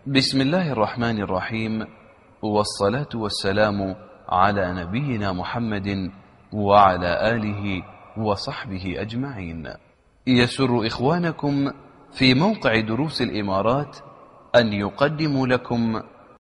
بسم الله الرحمن الرحيم، والصلاة والسلام على نبينا محمد وعلى آله وصحبه أجمعين. يسر إخوانكم في موقع دروس الإمارات أن يقدموا لكم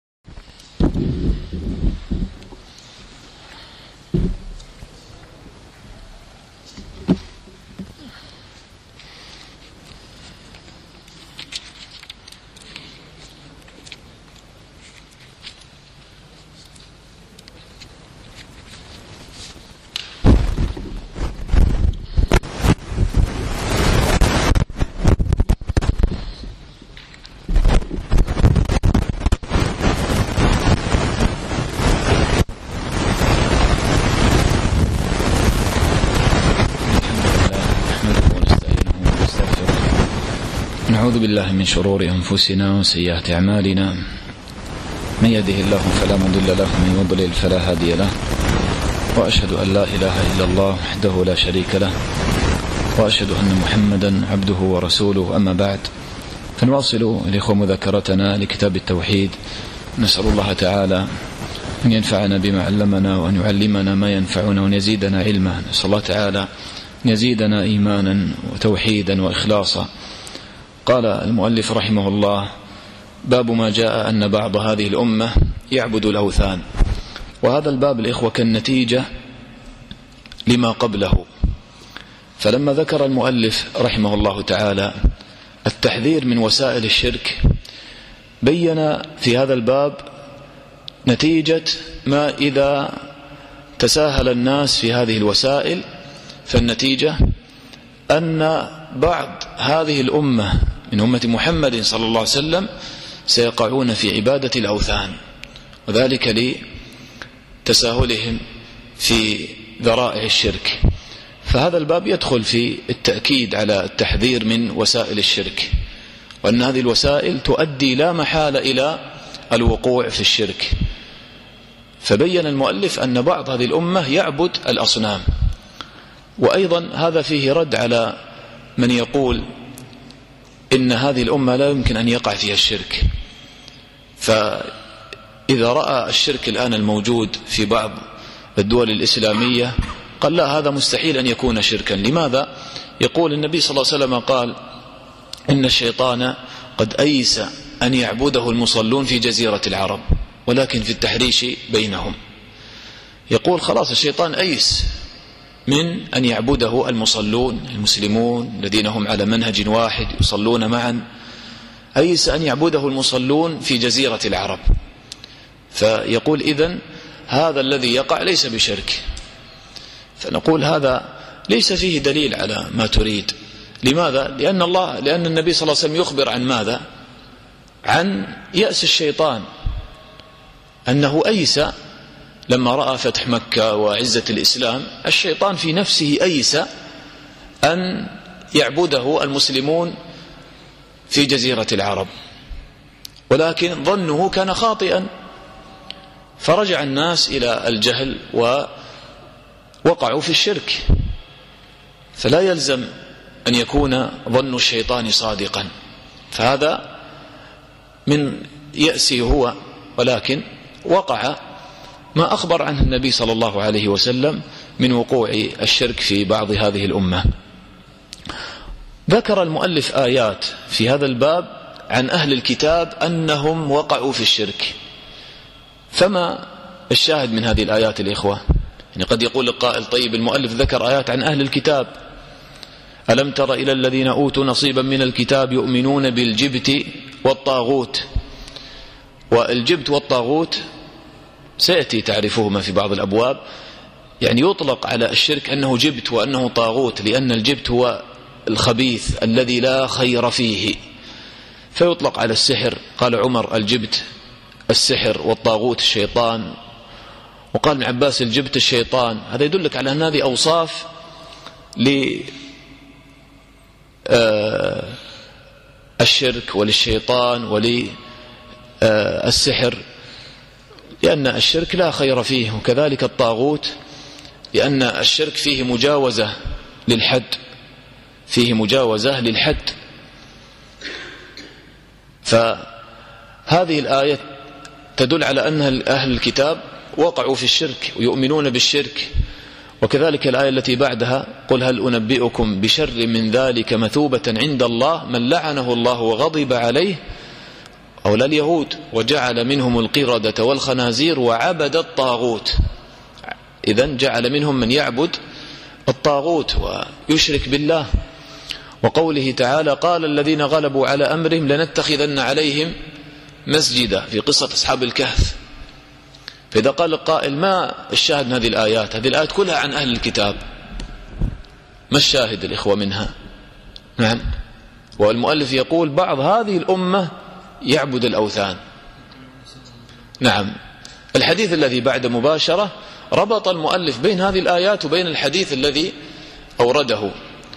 نعوذ بالله من شرور أنفسنا وسيئات أعمالنا، من يهده الله فلا مضل له ومن يضلل فلا هادي له، وأشهد أن لا إله إلا الله وحده لا شريك له، وأشهد أن محمدا عبده ورسوله. أما بعد، فنواصل الإخوة مذاكرتنا لكتاب التوحيد. نسأل الله تعالى أن ينفعنا بما علمنا وأن يعلمنا ما ينفعنا وأن يزيدنا علما. نسأل الله تعالى أن يزيدنا إيمانا وتوحيدا وإخلاصا. قال المؤلف رحمه الله: باب ما جاء أن بعض هذه الأمة يعبد الأوثان. وهذا الباب الإخوة كالنتيجة لما قبله، فلما ذكر المؤلف رحمه الله تعالى التحذير من وسائل الشرك، بين في هذا الباب نتيجة ما إذا تساهل الناس في هذه الوسائل، فالنتيجة أن بعض هذه الأمة من أمة محمد صلى الله عليه وسلم سيقعون في عبادة الأوثان، وذلك لتساهلهم في ذرائع الشرك. فهذا الباب يدخل في التأكيد على التحذير من وسائل الشرك، وأن هذه الوسائل تؤدي لا محالة إلى الوقوع في الشرك. فبين المؤلف أن بعض هذه الأمة يعبد الأصنام، وأيضا هذا فيه رد على من يقول إن هذه الأمة لا يمكن أن يقع فيها الشرك. فإذا رأى الشرك الآن الموجود في بعض الدول الإسلامية قال لا، هذا مستحيل أن يكون شركا. لماذا؟ يقول النبي صلى الله عليه وسلم قال: إن الشيطان قد أيس أن يعبده المصلون في جزيرة العرب ولكن في التحريش بينهم. يقول خلاص الشيطان أيس من أن يعبده المصلون المسلمون الذين هم على منهج واحد يصلون معا، أيس أن يعبده المصلون في جزيرة العرب. فيقول إذن هذا الذي يقع ليس بشرك. فنقول هذا ليس فيه دليل على ما تريد. لماذا؟ لأن النبي صلى الله عليه وسلم يخبر عن ماذا؟ عن يأس الشيطان، أنه أيس لما رأى فتح مكة وعزة الإسلام. الشيطان في نفسه أيس أن يعبده المسلمون في جزيرة العرب، ولكن ظنه كان خاطئا، فرجع الناس إلى الجهل ووقعوا في الشرك. فلا يلزم أن يكون ظن الشيطان صادقا، فهذا من يأسه هو، ولكن وقع ما أخبر عنه النبي صلى الله عليه وسلم من وقوع الشرك في بعض هذه الأمة. ذكر المؤلف آيات في هذا الباب عن أهل الكتاب أنهم وقعوا في الشرك. فما الشاهد من هذه الآيات الإخوة؟ يعني قد يقول القائل: طيب المؤلف ذكر آيات عن أهل الكتاب، ألم تر إلى الذين أوتوا نصيبا من الكتاب يؤمنون بالجبت والطاغوت. والجبت والطاغوت سيأتي تعرفهما في بعض الأبواب. يعني يطلق على الشرك أنه جبت وأنه طاغوت، لأن الجبت هو الخبيث الذي لا خير فيه. فيطلق على السحر، قال عمر: الجبت السحر والطاغوت الشيطان. وقال ابن عباس: الجبت الشيطان. هذا يدلك على أن هذه أوصاف للشرك وللشيطان وللسحر، لأن الشرك لا خير فيه. وكذلك الطاغوت، لأن الشرك فيه مجاوزة للحد، فيه مجاوزة للحد. هذه الآية تدل على أن أهل الكتاب وقعوا في الشرك ويؤمنون بالشرك. وكذلك الآية التي بعدها: قل هل أنبئكم بشر من ذلك مثوبة عند الله من لعنه الله وغضب عليه، أو لا اليهود، وجعل منهم القردة والخنازير وعبد الطاغوت. إذن جعل منهم من يعبد الطاغوت ويشرك بالله. وقوله تعالى: قال الذين غلبوا على أمرهم لنتخذن عليهم مسجدا، في قصة أصحاب الكهف. فإذا قال القائل: ما الشاهد من هذه الآيات؟ هذه الآيات كلها عن أهل الكتاب، ما الشاهد الإخوة منها؟ نعم، والمؤلف يقول: بعض هذه الأمة يعبد الأوثان. نعم، الحديث الذي بعد مباشرة ربط المؤلف بين هذه الآيات وبين الحديث الذي أورده،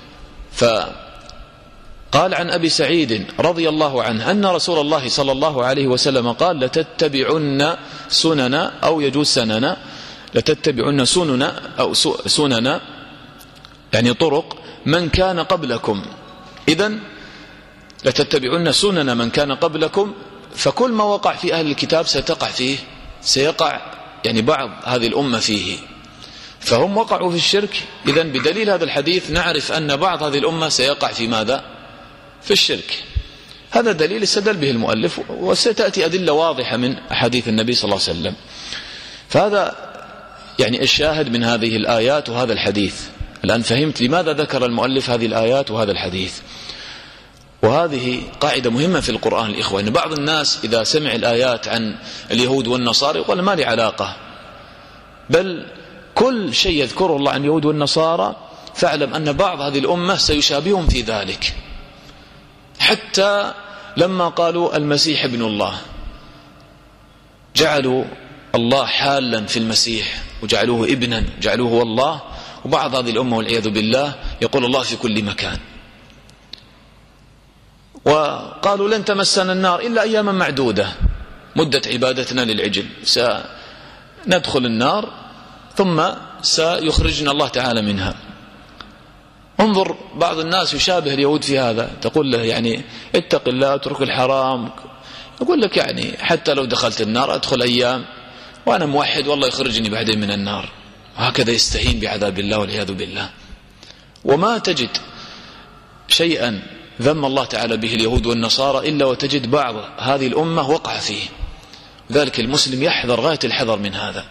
فقال عن أبي سعيد رضي الله عنه أن رسول الله صلى الله عليه وسلم قال: لتتبعن سنن، أو يجوز سنن، لتتبعن سنن أو سنن يعني طرق من كان قبلكم. إذن لتتبعن سنن من كان قبلكم، فكل ما وقع في أهل الكتاب ستقع فيه، سيقع يعني بعض هذه الأمة فيه، فهم وقعوا في الشرك. إذن بدليل هذا الحديث نعرف أن بعض هذه الأمة سيقع في ماذا؟ في الشرك. هذا دليل استدل به المؤلف، وستأتي أدلة واضحة من أحاديث النبي صلى الله عليه وسلم. فهذا يعني الشاهد من هذه الآيات وهذا الحديث. الآن فهمت لماذا ذكر المؤلف هذه الآيات وهذا الحديث. وهذه قاعدة مهمة في القرآن الإخوة، أن بعض الناس إذا سمع الآيات عن اليهود والنصارى يقول: ما لي علاقة، بل كل شيء يذكره الله عن اليهود والنصارى فاعلم أن بعض هذه الأمة سيشابههم في ذلك. حتى لما قالوا المسيح ابن الله، جعلوا الله حالا في المسيح وجعلوه ابنا، جعلوه هو الله. وبعض هذه الأمة والعياذ بالله يقول الله في كل مكان. وقالوا: لن تمسنا النار إلا أياما معدودة، مدة عبادتنا للعجل سندخل النار ثم سيخرجنا الله تعالى منها. انظر، بعض الناس يشابه اليهود في هذا، تقول له يعني اتق الله، اترك الحرام، يقول لك يعني حتى لو دخلت النار أدخل أيام وأنا موحد والله يخرجني بعدين من النار. وهكذا يستهين بعذاب الله والعياذ بالله. وما تجد شيئا ذم الله تعالى به اليهود والنصارى إلا وتجد بعض هذه الأمة وقع فيه. ذلك المسلم يحذر غاية الحذر من هذا.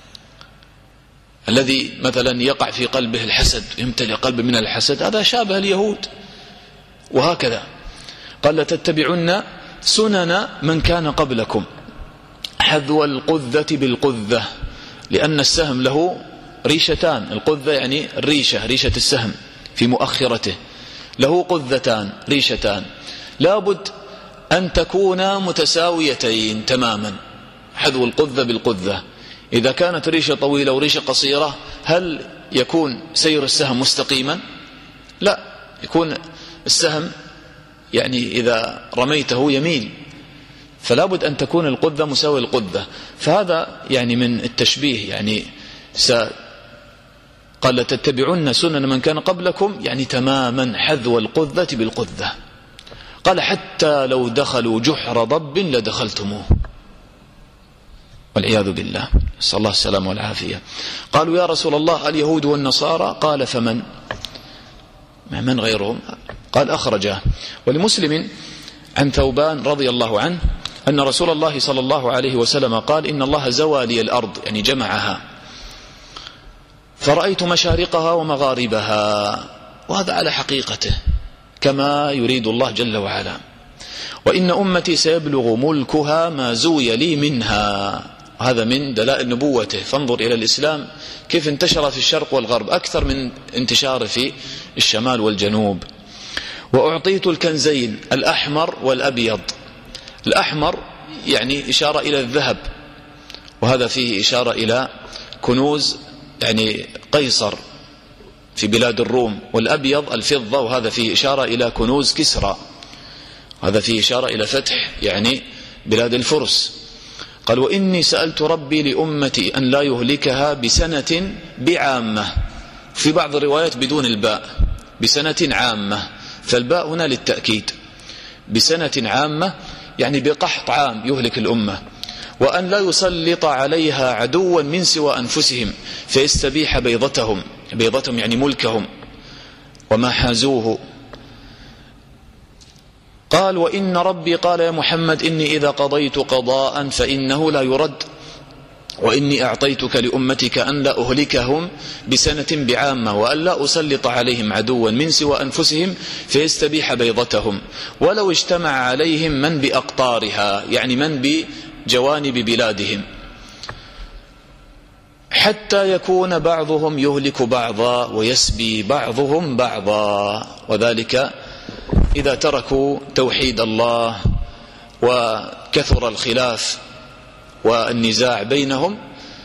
الذي مثلا يقع في قلبه الحسد، يمتلئ قلبه من الحسد، هذا شابه اليهود. وهكذا قال: لتتبعن سنن من كان قبلكم حذو القذة بالقذة، لأن السهم له ريشتان. القذة يعني الريشة، ريشة السهم في مؤخرته، له قذتان ريشتان، لابد أن تكونا متساويتين تماما. حذو القذة بالقذة، إذا كانت ريشة طويلة وريشة قصيرة هل يكون سير السهم مستقيما؟ لا، يكون السهم يعني إذا رميته يميل. فلا بد أن تكون القذة مساوية القذة. فهذا يعني من التشبيه، يعني قال: لتتبعن سنن من كان قبلكم، يعني تماما حذو القذة بالقذة. قال: حتى لو دخلوا جحر ضب لدخلتموه، والعياذ بالله، نسأل الله السلامة والعافية. قالوا: يا رسول الله اليهود والنصارى؟ قال: فمن؟ من غيرهم؟ قال: أخرجه. ولمسلم عن ثوبان رضي الله عنه أن رسول الله صلى الله عليه وسلم قال: إن الله زوى لي الأرض، يعني جمعها، فرأيت مشارقها ومغاربها، وهذا على حقيقته كما يريد الله جل وعلا. وإن أمتي سيبلغ ملكها ما زوي لي منها، هذا من دلائل نبوته. فانظر إلى الإسلام كيف انتشر في الشرق والغرب أكثر من انتشاره في الشمال والجنوب. وأعطيت الكنزين الأحمر والأبيض. الأحمر يعني إشارة إلى الذهب، وهذا فيه إشارة إلى كنوز يعني قيصر في بلاد الروم. والأبيض الفضة، وهذا فيه إشارة إلى كنوز كسرى، وهذا فيه إشارة إلى فتح يعني بلاد الفرس. قال: وإني سألت ربي لأمتي أن لا يهلكها بسنة بعامة، في بعض الروايات بدون الباء، بسنة عامة، فالباء هنا للتأكيد. بسنة عامة يعني بقحط عام يهلك الأمة، وأن لا يسلط عليها عدوا من سوى أنفسهم فيستبيح بيضتهم يعني ملكهم وما حازوه. قال: وإن ربي قال يا محمد إني إذا قضيت قضاء فإنه لا يرد، وإني أعطيتك لأمتك أن لا أهلكهم بسنة بعامة، وأن لا أسلط عليهم عدوا من سوى أنفسهم فيستبيح بيضتهم، ولو اجتمع عليهم من بأقطارها يعني من بجوانب بلادهم، حتى يكون بعضهم يهلك بعضا ويسبي بعضهم بعضا، وذلك إذا تركوا توحيد الله وكثر الخلاف والنزاع بينهم،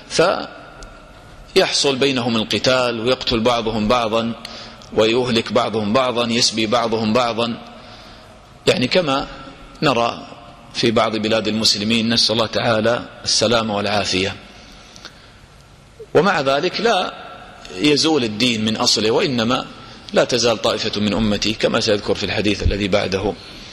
فيحصل بينهم القتال ويقتل بعضهم بعضا ويهلك بعضهم بعضا، يسبي بعضهم بعضا، يعني كما نرى في بعض بلاد المسلمين، نسأل الله تعالى السلامة والعافية. ومع ذلك لا يزول الدين من أصله، وإنما لا تزال طائفة من أمتي كما سيذكر في الحديث الذي بعده.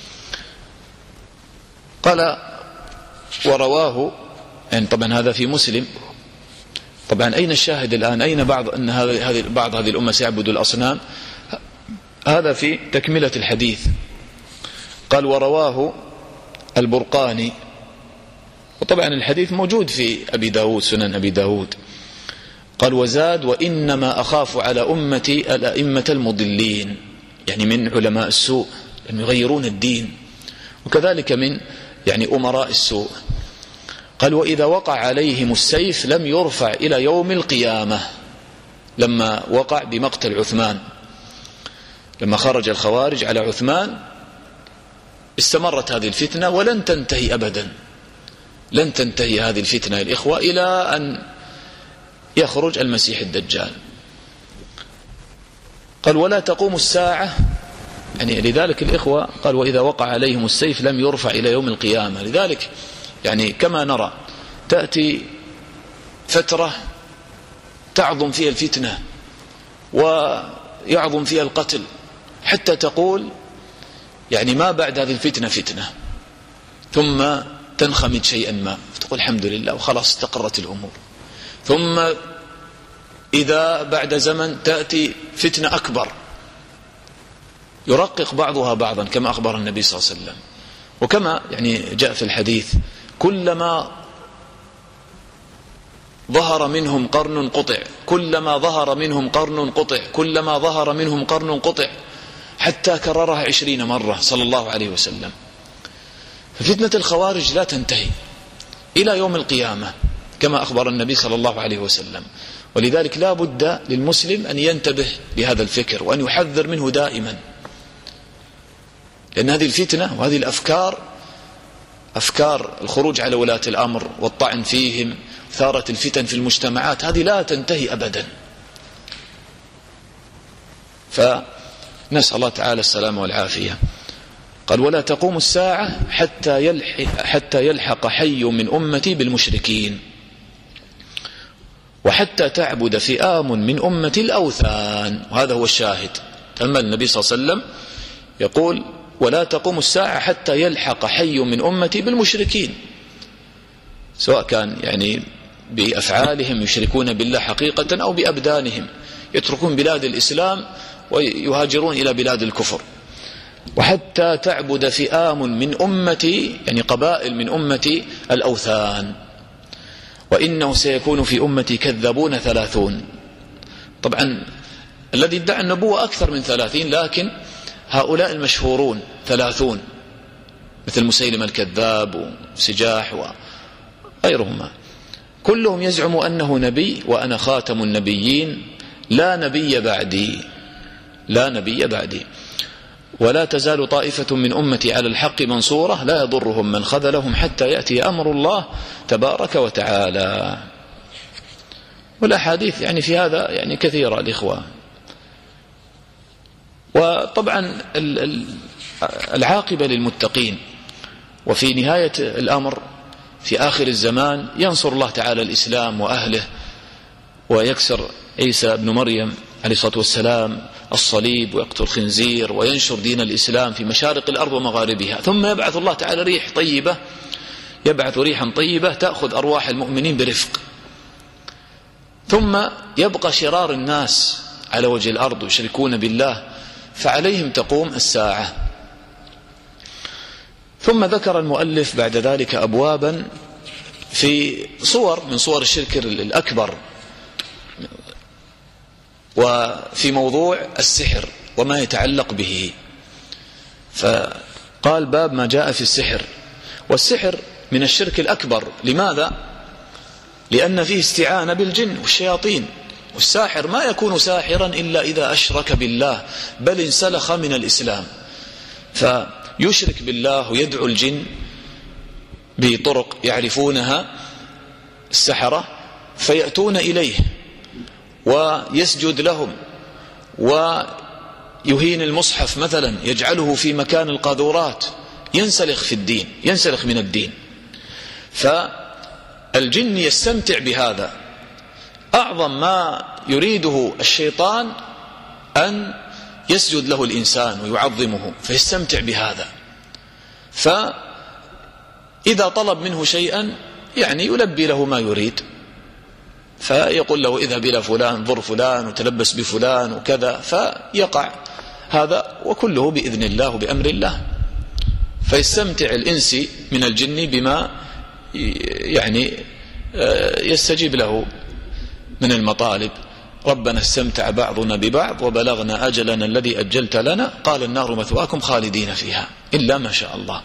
قال: ورواه، يعني طبعا هذا في مسلم. طبعا أين الشاهد الآن؟ أين بعض أن بعض هذه الأمة سيعبد الأصنام؟ هذا في تكملة الحديث. قال: ورواه البرقاني، وطبعا الحديث موجود في أبي داود، سنن أبي داود. قال: وزاد: وإنما أخاف على أمتي الأئمة المضلين، يعني من علماء السوء لم يغيرون الدين، وكذلك من يعني أمراء السوء. قال: وإذا وقع عليهم السيف لم يرفع إلى يوم القيامة. لما وقع بمقتل عثمان، لما خرج الخوارج على عثمان، استمرت هذه الفتنة ولن تنتهي أبدا، لن تنتهي هذه الفتنة يا الإخوة إلى أن يخرج المسيح الدجال. قال: ولا تقوم الساعة، يعني لذلك الإخوة قال: وإذا وقع عليهم السيف لم يرفع إلى يوم القيامة. لذلك يعني كما نرى تأتي فترة تعظم فيها الفتنة ويعظم فيها القتل، حتى تقول يعني ما بعد هذه الفتنة فتنة، ثم تنخمد شيئا ما فتقول الحمد لله وخلاص استقرت الأمور. ثم إذا بعد زمن تأتي فتنة أكبر يرقق بعضها بعضا، كما أخبر النبي صلى الله عليه وسلم. وكما يعني جاء في الحديث: كلما ظهر منهم قرن قطع، كلما ظهر منهم قرن قطع، كلما ظهر منهم قرن قطع، حتى كررها 20 مرة صلى الله عليه وسلم. ففتنة الخوارج لا تنتهي إلى يوم القيامة كما أخبر النبي صلى الله عليه وسلم. ولذلك لا بد للمسلم أن ينتبه لهذا الفكر وأن يحذر منه دائما، لأن هذه الفتنة وهذه الأفكار، أفكار الخروج على ولاة الأمر والطعن فيهم، ثارة الفتن في المجتمعات، هذه لا تنتهي أبدا. فنسأل الله تعالى السلامة والعافية. قال: ولا تقوم الساعة حتى يلحق حي من أمتي بالمشركين، وحتى تعبد فئام من أمتي الأوثان. وهذا هو الشاهد. أما النبي صلى الله عليه وسلم يقول: ولا تقوم الساعة حتى يلحق حي من أمتي بالمشركين، سواء كان يعني بأفعالهم يشركون بالله حقيقة أو بأبدانهم، يتركون بلاد الإسلام ويهاجرون إلى بلاد الكفر. وحتى تعبد فئام من أمتي، يعني قبائل من أمتي الأوثان، وإنه سيكون في أمتي كذابون 30. طبعا الذي ادعى النبوة أكثر من 30، لكن هؤلاء المشهورون 30 مثل مسيلمة الكذاب وسجاح وغيرهما، كلهم يزعم أنه نبي وأنا خاتم النبيين لا نبي بعدي، لا نبي بعدي. ولا تزال طائفة من أمتي على الحق منصورة لا يضرهم من خذلهم حتى يأتي أمر الله تبارك وتعالى. والأحاديث يعني في هذا يعني كثيرة الإخوة. وطبعا العاقبة للمتقين، وفي نهاية الأمر في آخر الزمان ينصر الله تعالى الإسلام وأهله، ويكسر عيسى بن مريم عليه الصلاة والسلام الصليب ويقتل خنزير وينشر دين الإسلام في مشارق الأرض ومغاربها، ثم يبعث الله تعالى ريح طيبة، يبعث ريحا طيبة تأخذ أرواح المؤمنين برفق، ثم يبقى شرار الناس على وجه الأرض يشركون بالله، فعليهم تقوم الساعة. ثم ذكر المؤلف بعد ذلك أبوابا في صور من صور الشرك الأكبر، وفي موضوع السحر وما يتعلق به. فقال باب ما جاء في السحر، والسحر من الشرك الأكبر. لماذا؟ لأن فيه استعانة بالجن والشياطين، والساحر ما يكون ساحرا إلا إذا أشرك بالله، بل انسلخ من الإسلام، فيشرك بالله ويدعو الجن بطرق يعرفونها السحرة، فيأتون إليه ويسجد لهم، ويهين المصحف مثلا يجعله في مكان القاذورات، ينسلخ في الدين، ينسلخ من الدين. فالجن يستمتع بهذا. أعظم ما يريده الشيطان أن يسجد له الإنسان ويعظمه، فيستمتع بهذا. فإذا طلب منه شيئا يعني يلبي له ما يريد، فيقول له اذهب إلى فلان، ضر فلان وتلبس بفلان وكذا، فيقع هذا، وكله بإذن الله وبأمر الله. فيستمتع الإنسي من الجن بما يعني يستجيب له من المطالب. ربنا استمتع بعضنا ببعض وبلغنا أجلنا الذي أجلت لنا، قال النار مثواكم خالدين فيها إلا ما شاء الله.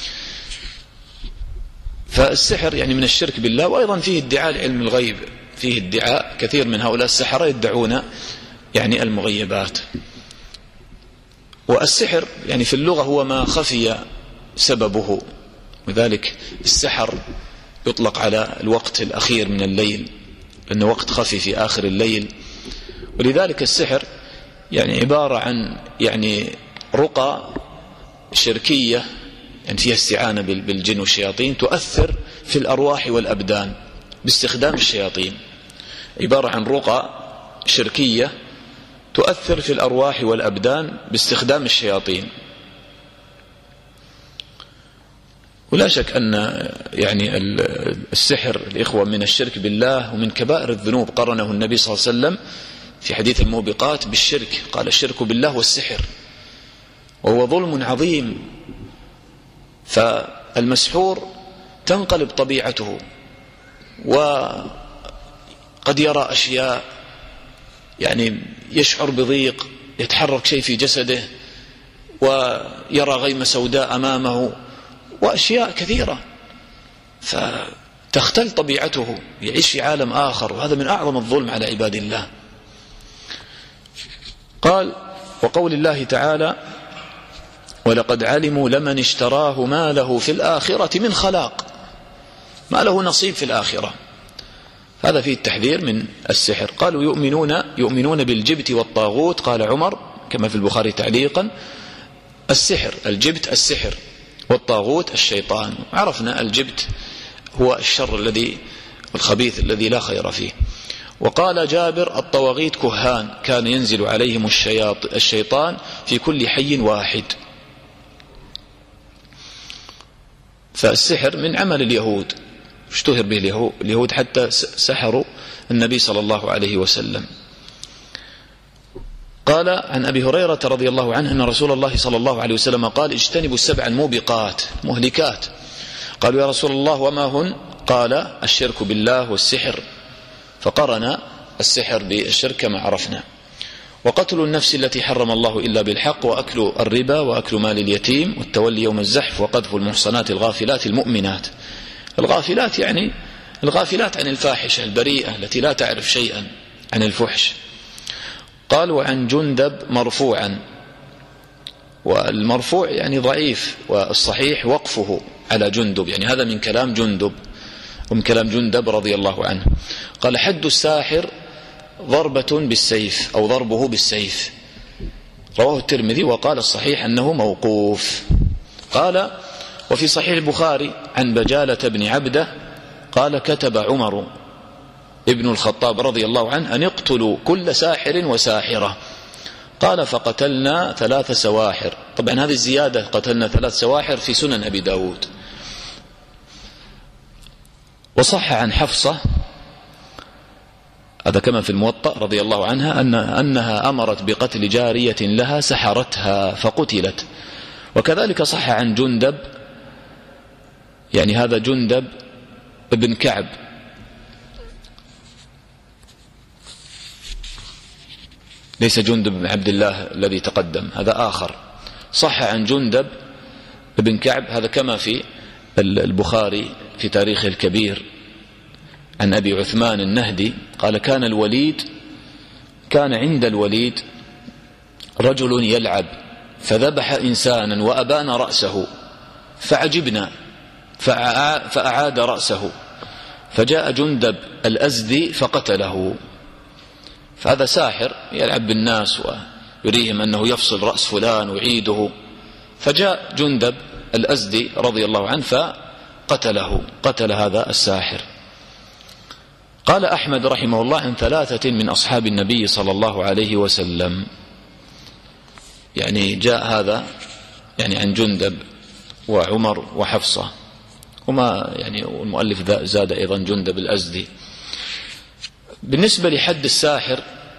فالسحر يعني من الشرك بالله. وأيضا فيه ادعاء علم الغيب، فيه ادعاء كثير من هؤلاء السحرة يدعون يعني المغيبات. والسحر يعني في اللغة هو ما خفي سببه، وذلك السحر يطلق على الوقت الأخير من الليل، لأنه وقت خفي في آخر الليل. ولذلك السحر يعني عبارة عن يعني رقى شركية يعني فيها استعانة بالجن والشياطين، تؤثر في الأرواح والأبدان باستخدام الشياطين. عبارة عن رقى شركية تؤثر في الأرواح والأبدان باستخدام الشياطين. ولا شك أن يعني السحر الإخوة من الشرك بالله ومن كبائر الذنوب. قرنه النبي صلى الله عليه وسلم في حديث الموبقات بالشرك، قال الشرك بالله والسحر، وهو ظلم عظيم. فالمسحور تنقلب طبيعته، وقد يرى أشياء، يعني يشعر بضيق، يتحرك شيء في جسده، ويرى غيمة سوداء أمامه، وأشياء كثيرة، فتختل طبيعته، يعيش في عالم آخر، وهذا من أعظم الظلم على عباد الله. قال وقول الله تعالى ولقد علموا لمن اشتراه ما له في الآخرة من خلاق، ما له نصيب في الآخرة. هذا فيه التحذير من السحر. قالوا يؤمنون بالجبت والطاغوت. قال عمر كما في البخاري تعليقا السحر الجبت السحر، والطاغوت الشيطان. عرفنا الجبت هو الشر الذي الخبيث الذي لا خير فيه. وقال جابر الطواغيت كهان كان ينزل عليهم الشيطان في كل حي واحد. فالسحر من عمل اليهود، اشتهر به اليهود حتى سحروا النبي صلى الله عليه وسلم. قال عن أبي هريرة رضي الله عنه أن رسول الله صلى الله عليه وسلم قال اجتنبوا السبع الموبقات مهلكات. قالوا يا رسول الله وما هن؟ قال الشرك بالله والسحر، فقرن السحر بالشرك كما عرفنا. وقتل النفس التي حرم الله إلا بالحق، وأكل الربا، وأكل مال اليتيم، والتولي يوم الزحف، وقذف المحصنات الغافلات المؤمنات. الغافلات يعني الغافلات عن الفاحشة البريئة التي لا تعرف شيئا عن الفحش. قال وعن جندب مرفوعا، والمرفوع يعني ضعيف، والصحيح وقفه على جندب، يعني هذا من كلام جندب ومن كلام جندب رضي الله عنه. قال حد الساحر ضربة بالسيف أو ضربه بالسيف، رواه الترمذي، وقال الصحيح أنه موقوف. قال وفي صحيح البخاري عن بجالة بن عبده قال كتب عمر ابن الخطاب رضي الله عنه أن يقتلوا كل ساحر وساحرة. قال فقتلنا 3 سواحر. طبعا هذه الزيادة قتلنا 3 سواحر في سنن أبي داود. وصح عن حفصة هذا كما في الموطأ رضي الله عنها أنها أمرت بقتل جارية لها سحرتها فقتلت. وكذلك صح عن جندب، يعني هذا جندب ابن كعب، ليس جندب بن عبد الله الذي تقدم، هذا آخر. صح عن جندب ابن كعب هذا كما في البخاري في تاريخه الكبير عن أبي عثمان النهدي قال كان عند الوليد رجل يلعب فذبح إنسانا وأبان رأسه فعجبنا فأعاد رأسه فجاء جندب الأزدي فقتله. فهذا ساحر يلعب بالناس ويريهم أنه يفصل رأس فلان ويعيده، فجاء جندب الأزدي رضي الله عنه فقتله، قتل هذا الساحر. قال أحمد رحمه الله عن 3 من أصحاب النبي صلى الله عليه وسلم، يعني جاء هذا يعني عن جندب وعمر وحفصة، وما يعني المؤلف زاد أيضا جندب الأزدي. بالنسبة لحد الساحر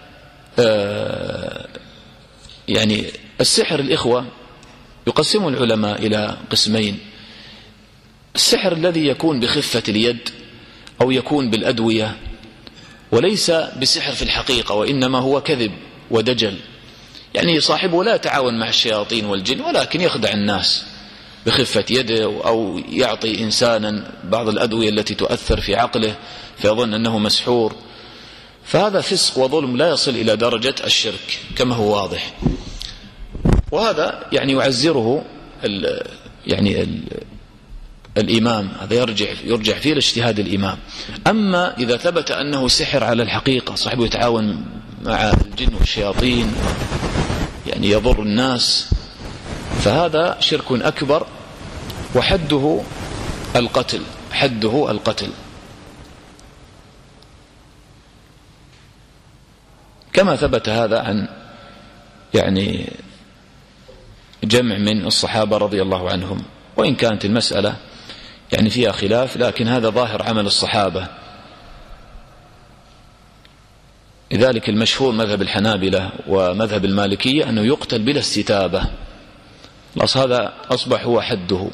يعني السحر الإخوة يقسم العلماء إلى قسمين: السحر الذي يكون بخفة اليد أو يكون بالأدوية وليس بسحر في الحقيقة وإنما هو كذب ودجل، يعني صاحبه لا يتعاون مع الشياطين والجن ولكن يخدع الناس بخفة يده أو يعطي إنسانا بعض الأدوية التي تؤثر في عقله فيظن أنه مسحور. فهذا فسق وظلم لا يصل إلى درجة الشرك كما هو واضح، وهذا يعني يعزره الإمام، هذا يرجع فيه لاجتهاد الإمام. أما إذا ثبت أنه سحر على الحقيقة، صاحبه يتعاون مع الجن والشياطين يعني يضر الناس، فهذا شرك أكبر وحده القتل، حده القتل، كما ثبت هذا عن يعني جمع من الصحابة رضي الله عنهم. وإن كانت المسألة يعني فيها خلاف، لكن هذا ظاهر عمل الصحابة. لذلك المشهور مذهب الحنابلة ومذهب المالكية أنه يقتل بلا استتابة، خلاص هذا أصبح هو حده،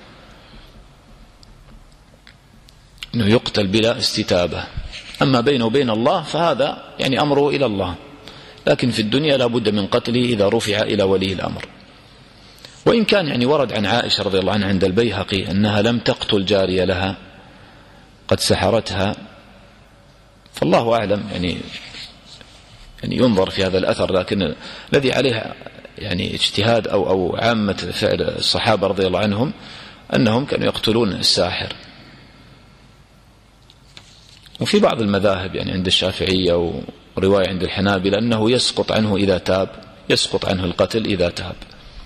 أنه يقتل بلا استتابة. أما بينه وبين الله فهذا يعني أمره إلى الله، لكن في الدنيا لا بد من قتله إذا رفع إلى ولي الأمر. وإن كان يعني ورد عن عائشة رضي الله عنها عند البيهقي أنها لم تقتل جارية لها قد سحرتها، فالله أعلم يعني ينظر في هذا الأثر، لكن الذي عليه يعني اجتهاد أو عامة فعل الصحابة رضي الله عنهم أنهم كانوا يقتلون الساحر. وفي بعض المذاهب يعني عند الشافعية ورواية عند الحنابلة أنه يسقط عنه إذا تاب، يسقط عنه القتل إذا تاب.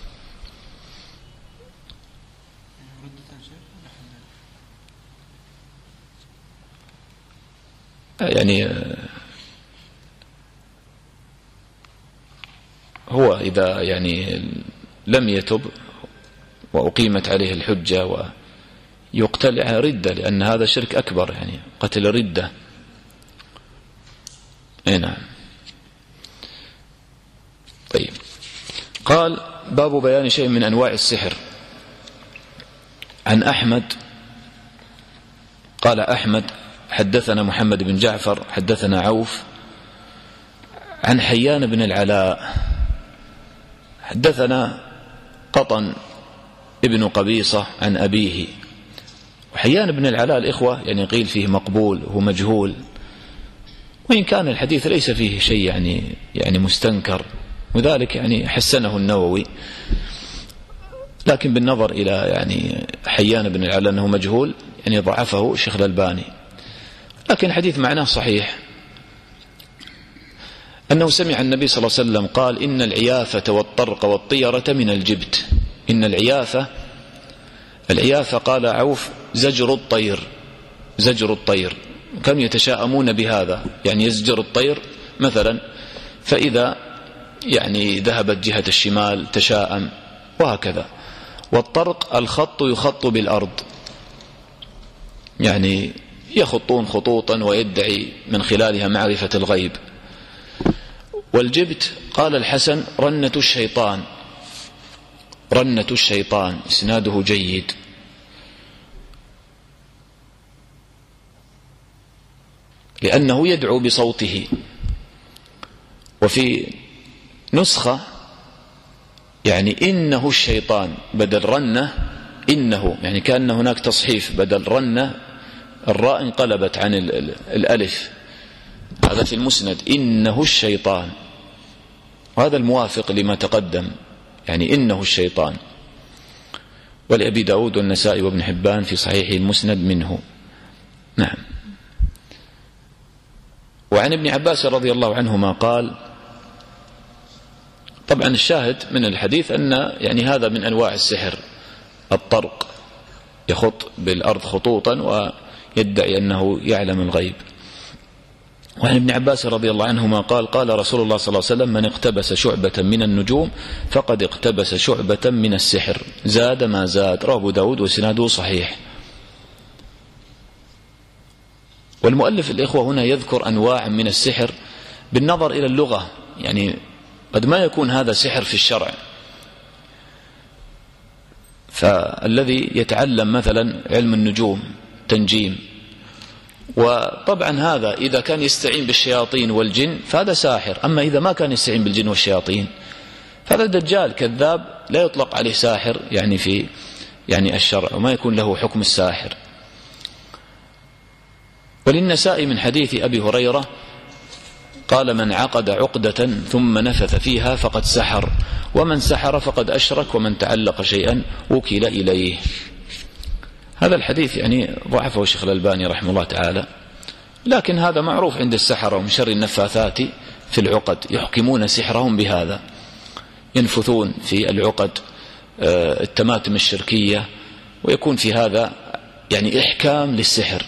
يعني هو إذا يعني لم يتب وأقيمت عليه الحجة ويقتل ردة، لأن هذا شرك أكبر، يعني قتل ردة. نعم. طيب، قال باب بيان شيء من أنواع السحر. عن أحمد قال أحمد حدثنا محمد بن جعفر حدثنا عوف عن حيان بن العلاء حدثنا قطن ابن قبيصة عن أبيه. وحيان بن العلاء الإخوة يعني قيل فيه مقبول، هو مجهول، وإن كان الحديث ليس فيه شيء يعني مستنكر، وذلك يعني حسنه النووي، لكن بالنظر إلى يعني حيان بن العلاء أنه مجهول يعني ضعفه الشيخ الألباني. لكن الحديث معناه صحيح، أنه سمع النبي صلى الله عليه وسلم قال: إن العيافة والطرق والطيرة من الجبت. إن العيافة قال عوف زجر الطير، كانوا يتشاءمون بهذا، يعني يزجر الطير مثلا، فإذا يعني ذهبت جهة الشمال تشاءم وهكذا. والطرق الخط يخط بالأرض، يعني يخطون خطوطا ويدعي من خلالها معرفة الغيب. والجبت قال الحسن رنة الشيطان، رنة الشيطان، إسناده جيد. لأنه يدعو بصوته. وفي نسخة يعني إنه الشيطان بدل رنة إنه، يعني كأن هناك تصحيف، بدل رنة الراء انقلبت عن الألف. هذا في المسند إنه الشيطان، وهذا الموافق لما تقدم، يعني إنه الشيطان. ولأبي داود والنسائي وابن حبان في صحيح المسند منه. نعم. وعن ابن عباس رضي الله عنهما قال، طبعا الشاهد من الحديث أن يعني هذا من أنواع السحر، الطرق، يخط بالأرض خطوطا ويدعي أنه يعلم الغيب. وعن ابن عباس رضي الله عنهما قال قال رسول الله صلى الله عليه وسلم من اقتبس شعبة من النجوم فقد اقتبس شعبة من السحر زاد ما زاد. رواه أبو داود وسناده صحيح. والمؤلف الإخوة هنا يذكر أنواع من السحر بالنظر إلى اللغة، يعني قد ما يكون هذا سحر في الشرع. فالذي يتعلم مثلا علم النجوم تنجيم، وطبعا هذا إذا كان يستعين بالشياطين والجن فهذا ساحر. أما إذا ما كان يستعين بالجن والشياطين فهذا دجال كذاب، لا يطلق عليه ساحر يعني في يعني الشرع، وما يكون له حكم الساحر. وللنسائي من حديث أبي هريرة قال من عقد عقدة ثم نفث فيها فقد سحر، ومن سحر فقد أشرك، ومن تعلق شيئا وكل إليه. هذا الحديث يعني ضعفه الشيخ الألباني رحمه الله تعالى، لكن هذا معروف عند السحرة ومن شر النفاثات في العقد، يحكمون سحرهم بهذا، ينفثون في العقد التماتم الشركية، ويكون في هذا يعني إحكام للسحر.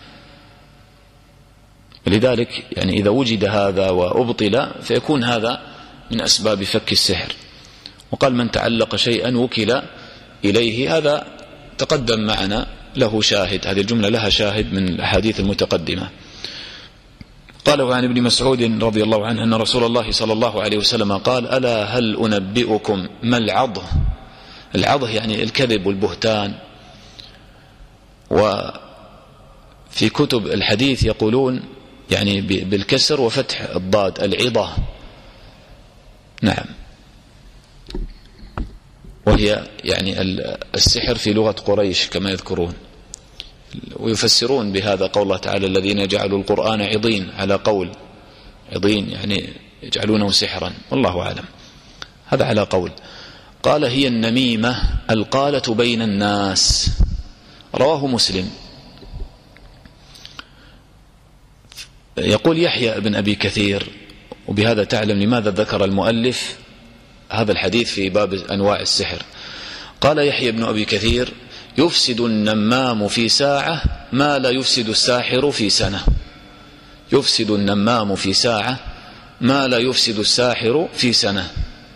لذلك يعني إذا وجد هذا وأبطل فيكون هذا من أسباب فك السحر. وقال من تعلق شيئا وكل إليه، هذا تقدم معنا له شاهد، هذه الجملة لها شاهد من الأحاديث المتقدمة. قال عن ابن مسعود رضي الله عنه أن رسول الله صلى الله عليه وسلم قال ألا هل أنبئكم ما العضه؟ العضه يعني الكذب والبهتان. وفي كتب الحديث يقولون يعني بالكسر وفتح الضاد العضة. نعم. وهي يعني السحر في لغة قريش كما يذكرون، ويفسرون بهذا قول الله تعالى الذين جعلوا القرآن عضين، على قول عضين يعني يجعلونه سحرا، والله أعلم، هذا على قول. قال هي النميمة القالة بين الناس. رواه مسلم. يقول يحيى بن أبي كثير، وبهذا تعلم لماذا ذكر المؤلف هذا الحديث في باب أنواع السحر. قال يحيى بن أبي كثير يفسد النمام في ساعة ما لا يفسد الساحر في سنة. يفسد النمام في ساعة ما لا يفسد الساحر في سنة.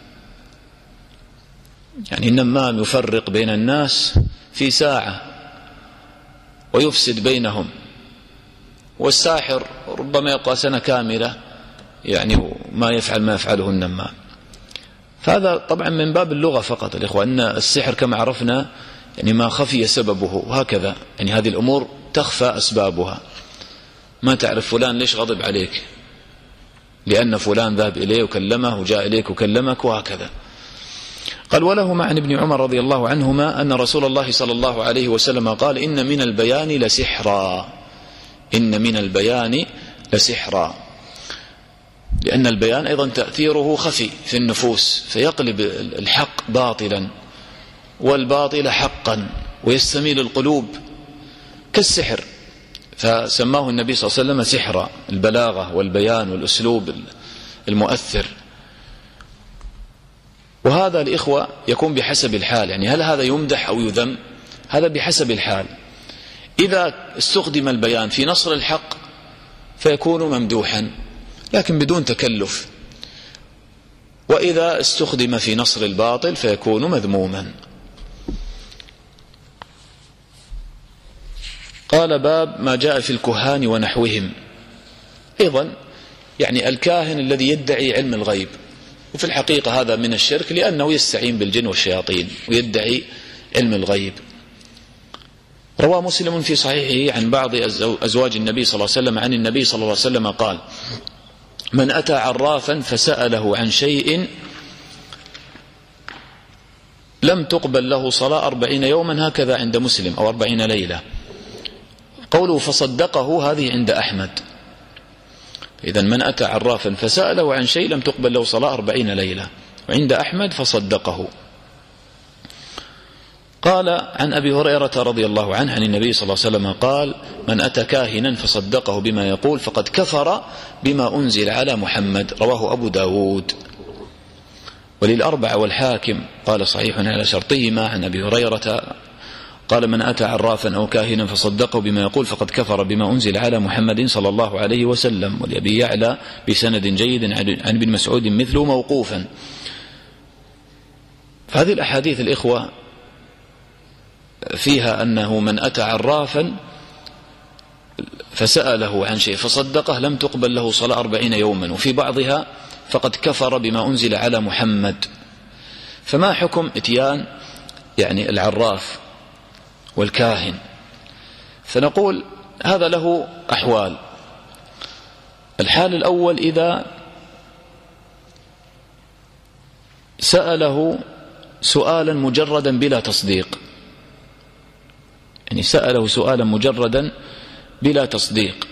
يعني النمام يفرق بين الناس في ساعة ويفسد بينهم، والساحر ربما يبقى سنة كاملة يعني ما يفعل ما يفعله النمام. فهذا طبعا من باب اللغة فقط الإخوة، أن السحر كما عرفنا يعني ما خفي سببه، وهكذا يعني هذه الأمور تخفى أسبابها. ما تعرف فلان ليش غضب عليك، لأن فلان ذهب إليه وكلمه وجاء إليك وكلمك، وهكذا. قال ولهما عن ابن عمر رضي الله عنهما أن رسول الله صلى الله عليه وسلم قال إن من البيان لسحرا. إن من البيان لسحرا، لأن البيان أيضا تأثيره خفي في النفوس، فيقلب الحق باطلا والباطل حقا ويستميل القلوب كالسحر، فسماه النبي صلى الله عليه وسلم سحرا، البلاغة والبيان والأسلوب المؤثر. وهذا الإخوة يكون بحسب الحال، يعني هل هذا يمدح أو يذم؟ هذا بحسب الحال. إذا استخدم البيان في نصر الحق فيكون ممدوحا لكن بدون تكلف، وإذا استخدم في نصر الباطل فيكون مذموما. قال باب ما جاء في الكهان ونحوهم. أيضا يعني الكاهن الذي يدعي علم الغيب، وفي الحقيقة هذا من الشرك لأنه يستعين بالجن والشياطين ويدعي علم الغيب. روى مسلم في صحيحه عن بعض أزواج النبي صلى الله عليه وسلم عن النبي صلى الله عليه وسلم قال: من أتى عرافا فسأله عن شيء لم تقبل له صلاة 40 يوما، هكذا عند مسلم، أو 40 ليلة. قوله فصدقه هذه عند أحمد. إذن من أتى عرافا فسأله عن شيء لم تقبل له صلاة 40 ليلة، وعند أحمد فصدقه. قال عن أبي هريرة رضي الله عنه عن النبي صلى الله عليه وسلم قال: من أتى كاهنا فصدقه بما يقول فقد كفر بما أنزل على محمد. رواه أبو داود وللأربعة والحاكم قال صحيح على شرطهما. عن أبي هريرة قال: من أتى عرافا أو كاهنا فصدقه بما يقول فقد كفر بما أنزل على محمد صلى الله عليه وسلم. ولأبي يعلى بسند جيد عن ابن مسعود مثله موقوفا. فهذه الأحاديث الإخوة فيها أنه من أتى عرافا فسأله عن شيء فصدقه لم تقبل له صلاة 40 يوما، وفي بعضها فقد كفر بما أنزل على محمد. فما حكم اتيان يعني العراف والكاهن؟ فنقول هذا له أحوال. الحال الأول إذا سأله سؤالا مجردا بلا تصديق، يعني سأله سؤالا مجردا بلا تصديق،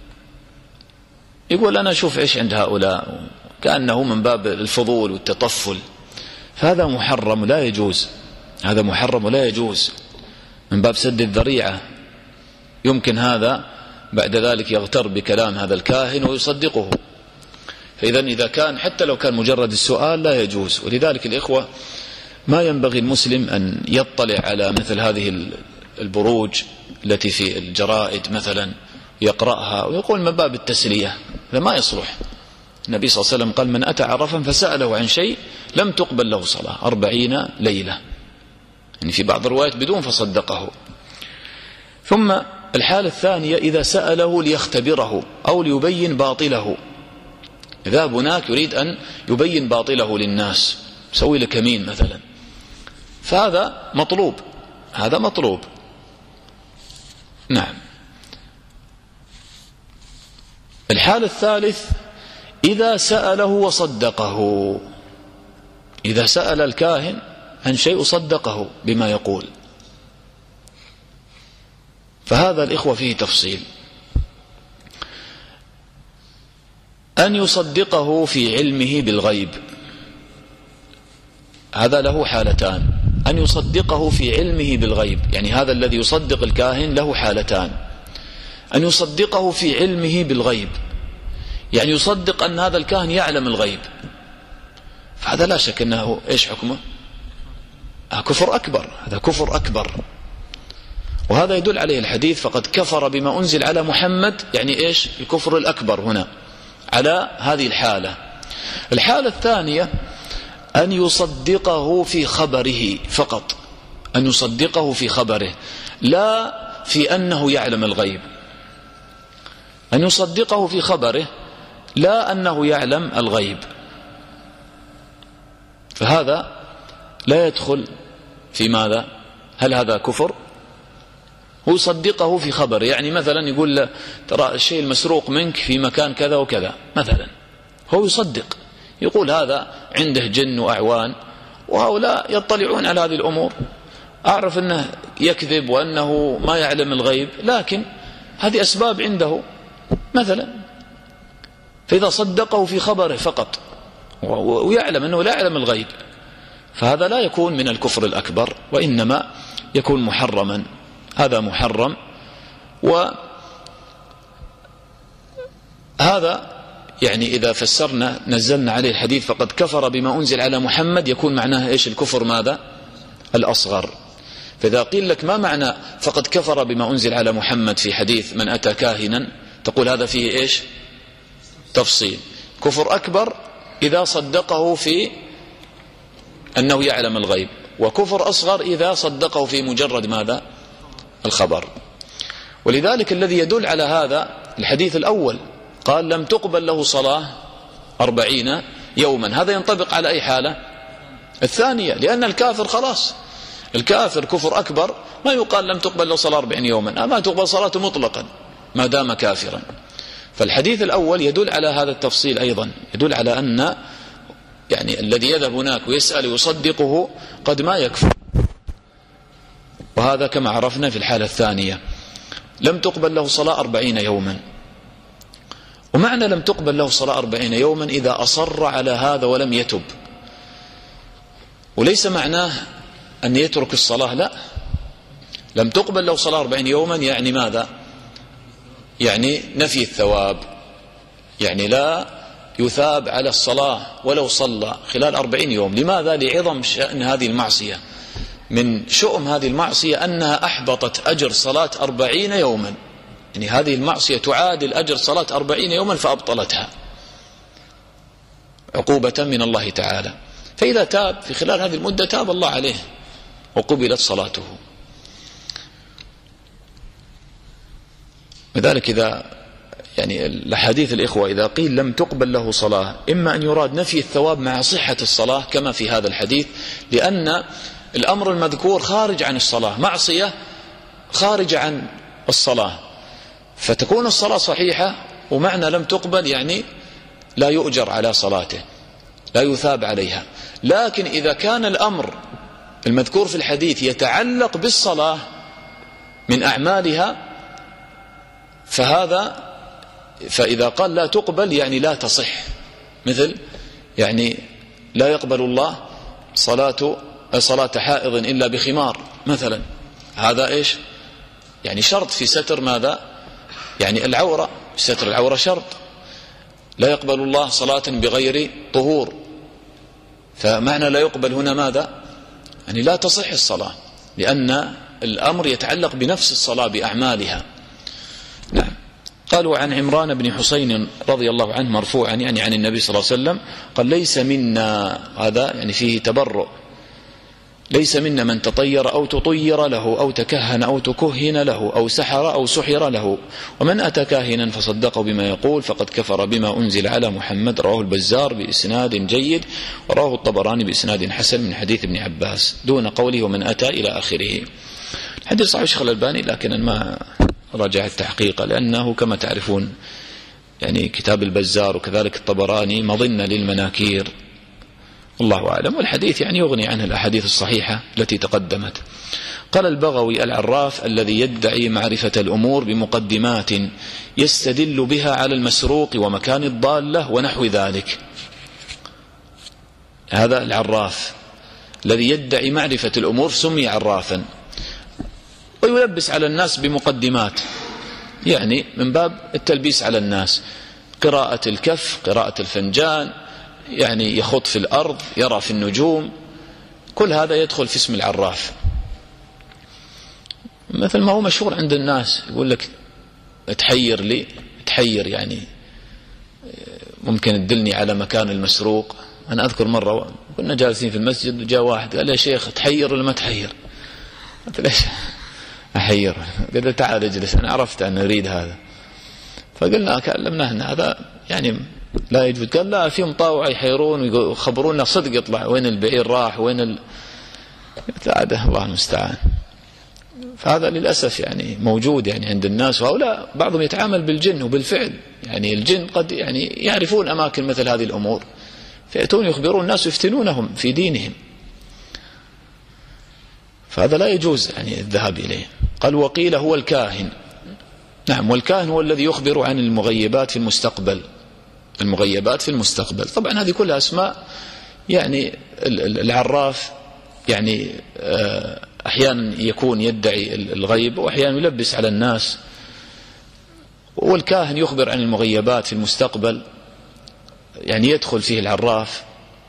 يقول أنا أشوف إيش عند هؤلاء، كأنه من باب الفضول والتطفل، فهذا محرم لا يجوز. هذا محرم ولا يجوز من باب سد الذريعة. يمكن هذا بعد ذلك يغتر بكلام هذا الكاهن ويصدقه. فإذا إذا كان حتى لو كان مجرد السؤال لا يجوز. ولذلك الإخوة ما ينبغي المسلم أن يطلع على مثل هذه البروج التي في الجرائد مثلا يقرأها ويقول من باب التسلية، فما يصلح. النبي صلى الله عليه وسلم قال: من أتى عرفا فسأله عن شيء لم تقبل له صلاة 40 ليلة، يعني في بعض الروايات بدون فصدقه. ثم الحالة الثانية إذا سأله ليختبره أو ليبين باطله. إذا هناك يريد أن يبين باطله للناس، يسوي لك كمين مثلا، فهذا مطلوب، هذا مطلوب. نعم. الحال الثالث إذا سأله وصدقه. إذا سأل الكاهن عن شيء صدقه بما يقول، فهذا الإخوة فيه تفصيل. أن يصدقه في علمه بالغيب، هذا له حالتان. أن يصدقه في علمه بالغيب، يعني هذا الذي يصدق الكاهن له حالتان. أن يصدقه في علمه بالغيب، يعني يصدق أن هذا الكاهن يعلم الغيب، فهذا لا شك أنه إيش حكمه؟ كفر أكبر، هذا كفر أكبر. وهذا يدل عليه الحديث: فقد كفر بما أنزل على محمد، يعني إيش؟ الكفر الأكبر هنا على هذه الحالة. الحالة الثانية أن يصدقه في خبره فقط، أن يصدقه في خبره لا في أنه يعلم الغيب. أن يصدقه في خبره لا أنه يعلم الغيب، فهذا لا يدخل في ماذا؟ هل هذا كفر؟ هو يصدقه في خبره، يعني مثلا يقول له ترى الشيء المسروق منك في مكان كذا وكذا مثلا، هو يصدق، يقول هذا عنده جن وأعوان وهؤلاء يطلعون على هذه الأمور، أعرف أنه يكذب وأنه ما يعلم الغيب، لكن هذه أسباب عنده مثلا. فإذا صدقه في خبره فقط ويعلم أنه لا يعلم الغيب، فهذا لا يكون من الكفر الأكبر، وإنما يكون محرما. هذا محرم. وهذا يعني إذا فسرنا نزلنا عليه الحديث فقد كفر بما أنزل على محمد، يكون معناه إيش؟ الكفر ماذا؟ الأصغر. فإذا قيل لك ما معنى فقد كفر بما أنزل على محمد في حديث من أتى كاهنا، تقول هذا فيه إيش؟ تفصيل. كفر أكبر إذا صدقه في أنه يعلم الغيب، وكفر أصغر إذا صدقه في مجرد ماذا؟ الخبر. ولذلك الذي يدل على هذا الحديث الأول، قال لم تقبل له صلاة 40 يوما. هذا ينطبق على أي حالة؟ الثانية، لأن الكافر خلاص، الكافر كفر أكبر ما يقال لم تقبل له صلاة 40 يوما، ما تقبل صلاته مطلقا ما دام كافرا. فالحديث الأول يدل على هذا التفصيل أيضا، يدل على أن يعني الذي يذهب هناك ويسأل ويصدقه قد ما يكفر. وهذا كما عرفنا في الحالة الثانية لم تقبل له صلاة 40 يوما. ومعنى لم تقبل له صلاة 40 يوما إذا أصر على هذا ولم يتب، وليس معناه أن يترك الصلاة، لا، لم تقبل له صلاة 40 يوما يعني ماذا؟ يعني نفي الثواب، يعني لا يثاب على الصلاة ولو صلى خلال 40 يوم. لماذا؟ لعظم شأن هذه المعصية. من شؤم هذه المعصية أنها أحبطت أجر صلاة 40 يوما، يعني هذه المعصية تعادل أجر صلاة 40 يوما فأبطلتها عقوبة من الله تعالى. فإذا تاب في خلال هذه المدة تاب الله عليه وقبلت صلاته. لذلك إذا يعني الأحاديث الإخوة إذا قيل لم تقبل له صلاة، إما أن يراد نفي الثواب مع صحة الصلاة كما في هذا الحديث، لأن الأمر المذكور خارج عن الصلاة، معصية خارج عن الصلاة، فتكون الصلاة صحيحة، ومعنى لم تقبل يعني لا يؤجر على صلاته، لا يثاب عليها. لكن إذا كان الأمر المذكور في الحديث يتعلق بالصلاة من أعمالها فإذا قال لا تقبل يعني لا تصح، مثل يعني لا يقبل الله صلاة حائض إلا بخمار مثلا، هذا إيش؟ يعني شرط في ستر ماذا؟ يعني العورة، ستر العورة شرط. لا يقبل الله صلاة بغير طهور، فمعنى لا يقبل هنا ماذا؟ يعني لا تصح الصلاة، لأن الأمر يتعلق بنفس الصلاة بأعمالها. نعم. قالوا عن عمران بن حسين رضي الله عنه مرفوعا يعني عن النبي صلى الله عليه وسلم قال ليس منا، هذا يعني فيه تبرؤ، ليس منا من تطير أو تطير له أو تكهن أو تكهن له أو سحر أو سحر له، ومن أتى كاهنا فصدقه بما يقول فقد كفر بما أنزل على محمد. رواه البزار بإسناد جيد، ورواه الطبراني بإسناد حسن من حديث ابن عباس دون قوله ومن أتى إلى آخره. حديث صحيح شيخ الألباني، لكن ما راجع التحقيق، لأنه كما تعرفون يعني كتاب البزار وكذلك الطبراني مظنة للمناكير، الله أعلم. والحديث يعني يغني عنه الأحاديث الصحيحة التي تقدمت. قال البغوي العراف الذي يدعي معرفة الأمور بمقدمات يستدل بها على المسروق ومكان الضالة ونحو ذلك. هذا العراف الذي يدعي معرفة الأمور سمي عرافا، ويلبس على الناس بمقدمات، يعني من باب التلبيس على الناس، قراءة الكف، قراءة الفنجان، يعني يخط في الأرض، يرى في النجوم، كل هذا يدخل في اسم العراف. مثل ما هو مشهور عند الناس، يقول لك تحير لي، تحير يعني ممكن تدلني على مكان المسروق. أنا أذكر مرة كنا جالسين في المسجد وجاء واحد قال يا شيخ تحير ولا ما تحير؟ قلت ليش أحير؟ قال تعال اجلس، أنا عرفت أن أريد هذا. فقلنا كلمناه أن هذا يعني لا يجوز. قال لا، في مطاوع يحيرون ويخبرونا صدق يطلع وين البعير راح وين عاده، الله المستعان. فهذا للأسف يعني موجود يعني عند الناس، وهؤلاء بعضهم يتعامل بالجن، وبالفعل يعني الجن قد يعني يعرفون أماكن مثل هذه الأمور، فيأتون يخبرون الناس ويفتنونهم في دينهم، فهذا لا يجوز يعني الذهاب إليه. قال وقيل هو الكاهن. نعم، والكاهن هو الذي يخبر عن المغيبات في المستقبل، المغيبات في المستقبل. طبعا هذه كلها أسماء يعني العراف يعني أحيانا يكون يدعي الغيب، وأحيانا يلبس على الناس. والكاهن يخبر عن المغيبات في المستقبل، يعني يدخل فيه العراف.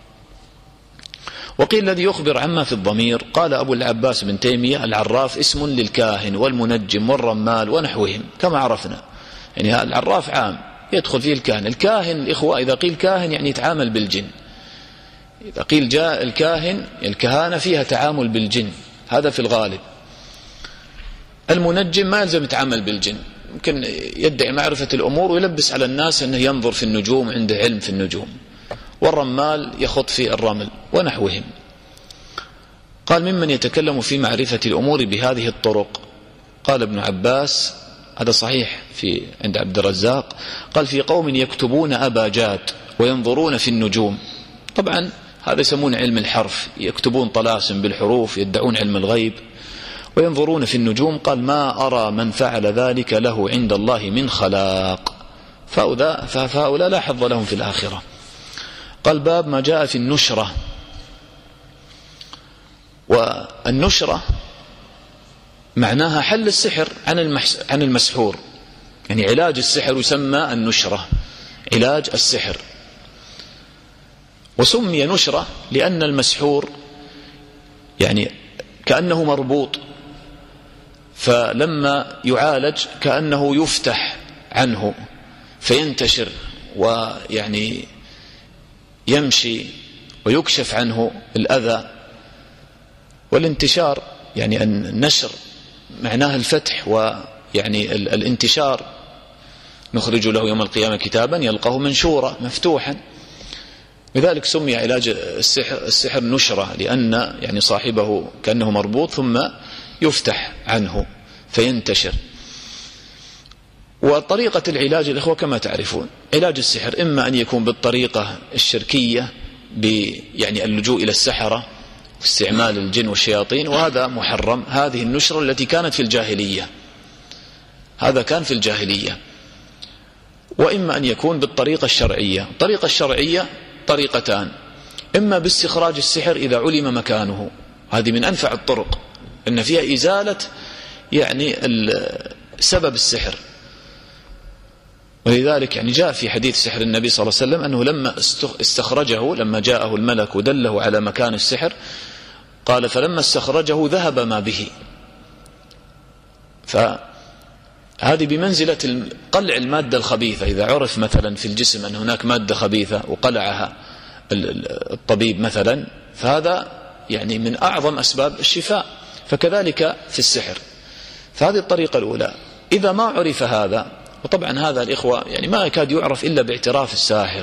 وقيل الذي يخبر عما في الضمير. قال أبو العباس بن تيمية العراف اسم للكاهن والمنجم والرمال ونحوهم كما عرفنا، يعني العراف عام يدخل فيه الكاهن. الكاهن الإخوة إذا قيل كاهن يعني يتعامل بالجن، إذا قيل جاء الكاهن الكهانة فيها تعامل بالجن، هذا في الغالب. المنجم ما يلزم يتعامل بالجن، ممكن يدعي معرفة الأمور ويلبس على الناس أنه ينظر في النجوم، عنده علم في النجوم. والرمال يخط في الرمل ونحوهم. قال ممن يتكلم في معرفة الأمور بهذه الطرق. قال ابن عباس هذا صحيح عند عبد الرزاق، قال في قوم يكتبون أباجات وينظرون في النجوم. طبعا هذا يسمون علم الحرف، يكتبون طلاسم بالحروف، يدعون علم الغيب وينظرون في النجوم. قال ما أرى من فعل ذلك له عند الله من خلاق، فهؤلاء لا حظ لهم في الآخرة. قال باب ما جاء في النشرة. والنشرة معناها حل السحر عن المسحور، يعني علاج السحر يسمى النشرة، علاج السحر. وسمي نشرة لأن المسحور يعني كأنه مربوط، فلما يعالج كأنه يفتح عنه فينتشر ويعني يمشي ويكشف عنه الأذى. والانتشار يعني النشر معناه الفتح ويعني الانتشار. نخرج له يوم القيامة كتابا يلقاه منشورا مفتوحا. لذلك سمي علاج السحر نشرة، لأن يعني صاحبه كأنه مربوط ثم يفتح عنه فينتشر. وطريقة العلاج الإخوة كما تعرفون، علاج السحر إما أن يكون بالطريقة الشركية يعني اللجوء إلى السحرة واستعمال الجن والشياطين، وهذا محرم. هذه النشرة التي كانت في الجاهلية، هذا كان في الجاهلية. وإما أن يكون بالطريقة الشرعية. الطريقة الشرعية طريقتان، إما باستخراج السحر إذا علم مكانه، هذه من أنفع الطرق، إن فيها إزالة يعني سبب السحر. ولذلك يعني جاء في حديث سحر النبي صلى الله عليه وسلم أنه لما استخرجه، لما جاءه الملك ودله على مكان السحر، قال فلما استخرجه ذهب ما به. فهذه بمنزلة قلع المادة الخبيثة. إذا عرف مثلا في الجسم أن هناك مادة خبيثة وقلعها الطبيب مثلا، فهذا يعني من أعظم أسباب الشفاء. فكذلك في السحر. فهذه الطريقة الأولى. إذا ما عرف هذا، وطبعا هذا الإخوة يعني ما يكاد يعرف إلا باعتراف الساحر.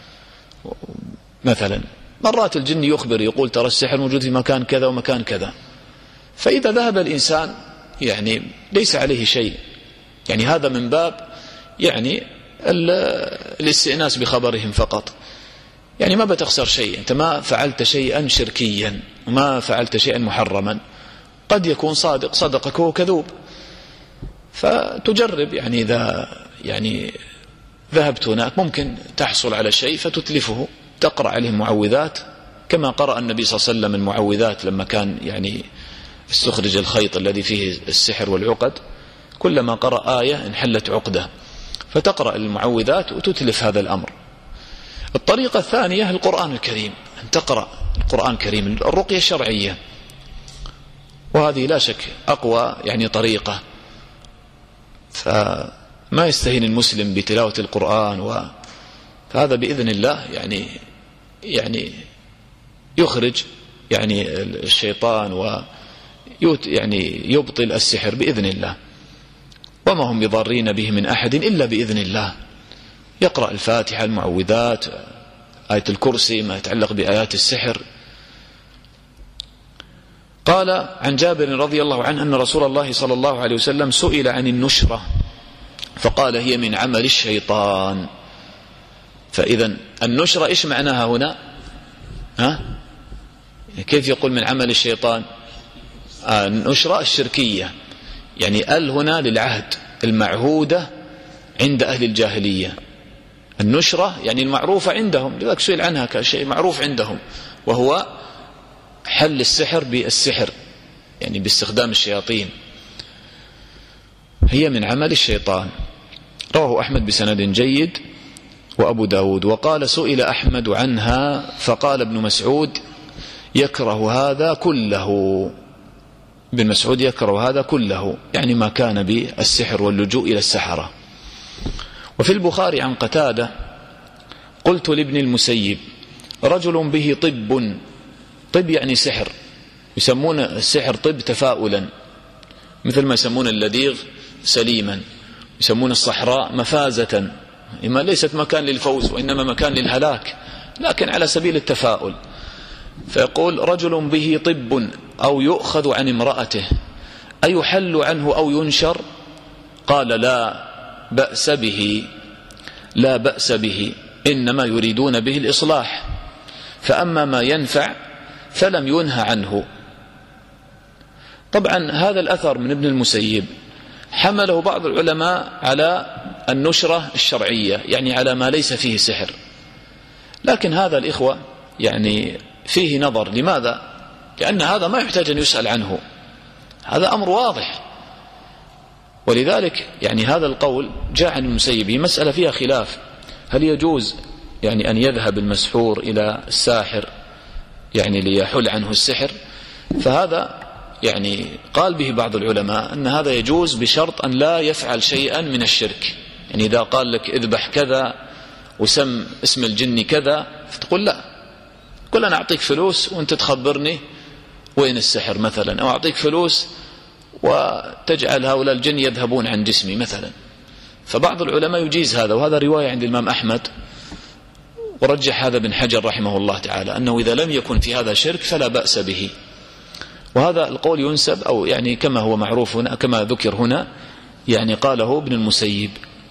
مثلا مرات الجن يخبر يقول ترى السحر موجود في مكان كذا ومكان كذا، فإذا ذهب الإنسان يعني ليس عليه شيء، يعني هذا من باب يعني الاستئناس بخبرهم فقط، يعني ما بتخسر شيء. أنت ما فعلت شيئا شركيا وما فعلت شيئا محرما، قد يكون صادق صدقك وهو كذوب. فتجرب يعني إذا يعني ذهبت هناك ممكن تحصل على شيء فتتلفه، تقرأ عليهم معوذات كما قرأ النبي صلى الله عليه وسلم المعوذات لما كان يعني استخرج الخيط الذي فيه السحر والعقد، كلما قرأ آية انحلت عقدة، فتقرأ المعوذات وتتلف هذا الأمر. الطريقة الثانية القرآن الكريم، أن تقرأ القرآن الكريم، الرقية الشرعية، وهذه لا شك أقوى يعني طريقة. فما يستهين المسلم بتلاوة القرآن، فهذا بإذن الله يعني يخرج يعني الشيطان يعني يبطل السحر بإذن الله، وما هم بضارين به من أحد إلا بإذن الله. يقرأ الفاتحة، المعوذات، آية الكرسي، ما يتعلق بآيات السحر. قال عن جابر رضي الله عنه أن رسول الله صلى الله عليه وسلم سئل عن النشرة فقال هي من عمل الشيطان. فإذا النشرة إيش معناها هنا؟ كيف يقول من عمل الشيطان؟ النشرة الشركية، يعني هنا للعهد المعهودة عند أهل الجاهلية. النشرة يعني المعروفة عندهم، لذلك سئل عنها كشيء معروف عندهم، وهو حل السحر بالسحر، يعني باستخدام الشياطين. هي من عمل الشيطان. رواه أحمد بسند جيد وأبو داود. وقال سئل أحمد عنها فقال ابن مسعود يكره هذا كله. ابن مسعود يكره هذا كله، يعني ما كان بالسحر واللجوء إلى السحرة. وفي البخاري عن قتادة قلت لابن المسيب رجل به طب يعني سحر، يسمون السحر طب تفاؤلا، مثل ما يسمون اللديغ سليما، يسمون الصحراء مفازة، إما ليست مكان للفوز وإنما مكان للهلاك، لكن على سبيل التفاؤل. فيقول رجل به طب أو يؤخذ عن امرأته أيحل عنه أو ينشر؟ قال لا بأس به إنما يريدون به الإصلاح، فأما ما ينفع فلم ينهى عنه. طبعا هذا الأثر من ابن المسيب حمله بعض العلماء على النشرة الشرعية، يعني على ما ليس فيه سحر، لكن هذا الإخوة يعني فيه نظر. لماذا؟ لأن هذا ما يحتاج أن يسأل عنه، هذا أمر واضح. ولذلك يعني هذا القول جاء عن المسيب، هي مسألة فيها خلاف، هل يجوز يعني أن يذهب المسحور إلى الساحر يعني ليحل عنه السحر؟ فهذا يعني قال به بعض العلماء أن هذا يجوز بشرط أن لا يفعل شيئا من الشرك. يعني إذا قال لك اذبح كذا وسم اسم الجن كذا، فتقول لا، قل أنا أعطيك فلوس وأنت تخبرني وين السحر مثلا، أو أعطيك فلوس وتجعل هؤلاء الجن يذهبون عن جسمي مثلا. فبعض العلماء يجيز هذا، وهذا رواية عند الإمام أحمد، ورجح هذا ابن حجر رحمه الله تعالى أنه إذا لم يكن في هذا شرك فلا بأس به. وهذا القول ينسب أو يعني كما هو معروف هنا، كما ذكر هنا، يعني قاله ابن المسيب،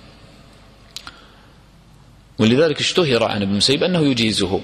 ولذلك اشتهر عن ابن المسيب أنه يجيزه.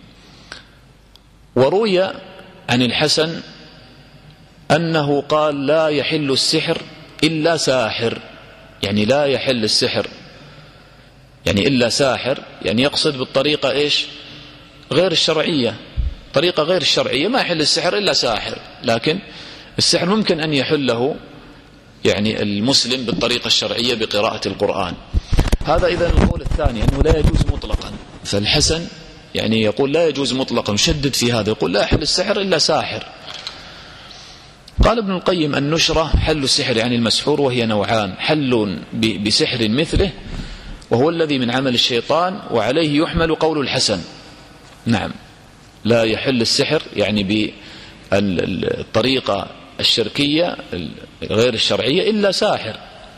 وروي عن الحسن أنه قال لا يحل السحر إلا ساحر، يعني لا يحل السحر يعني إلا ساحر، يعني يقصد بالطريقة إيش؟ غير الشرعية، طريقة غير الشرعية ما يحل السحر إلا ساحر، لكن السحر ممكن أن يحله يعني المسلم بالطريقة الشرعية بقراءة القرآن. هذا إذن القول الثاني أنه لا يجوز مطلقا. فالحسن يعني يقول لا يجوز مطلقا، يشدد في هذا، يقول لا يحل السحر إلا ساحر. قال ابن القيم النشرة حل السحر يعني المسحور، وهي نوعان: حل بسحر مثله وهو الذي من عمل الشيطان، وعليه يحمل قول الحسن. نعم، لا يحل السحر يعني بالطريقة الشركية غير الشرعية إلا ساحر.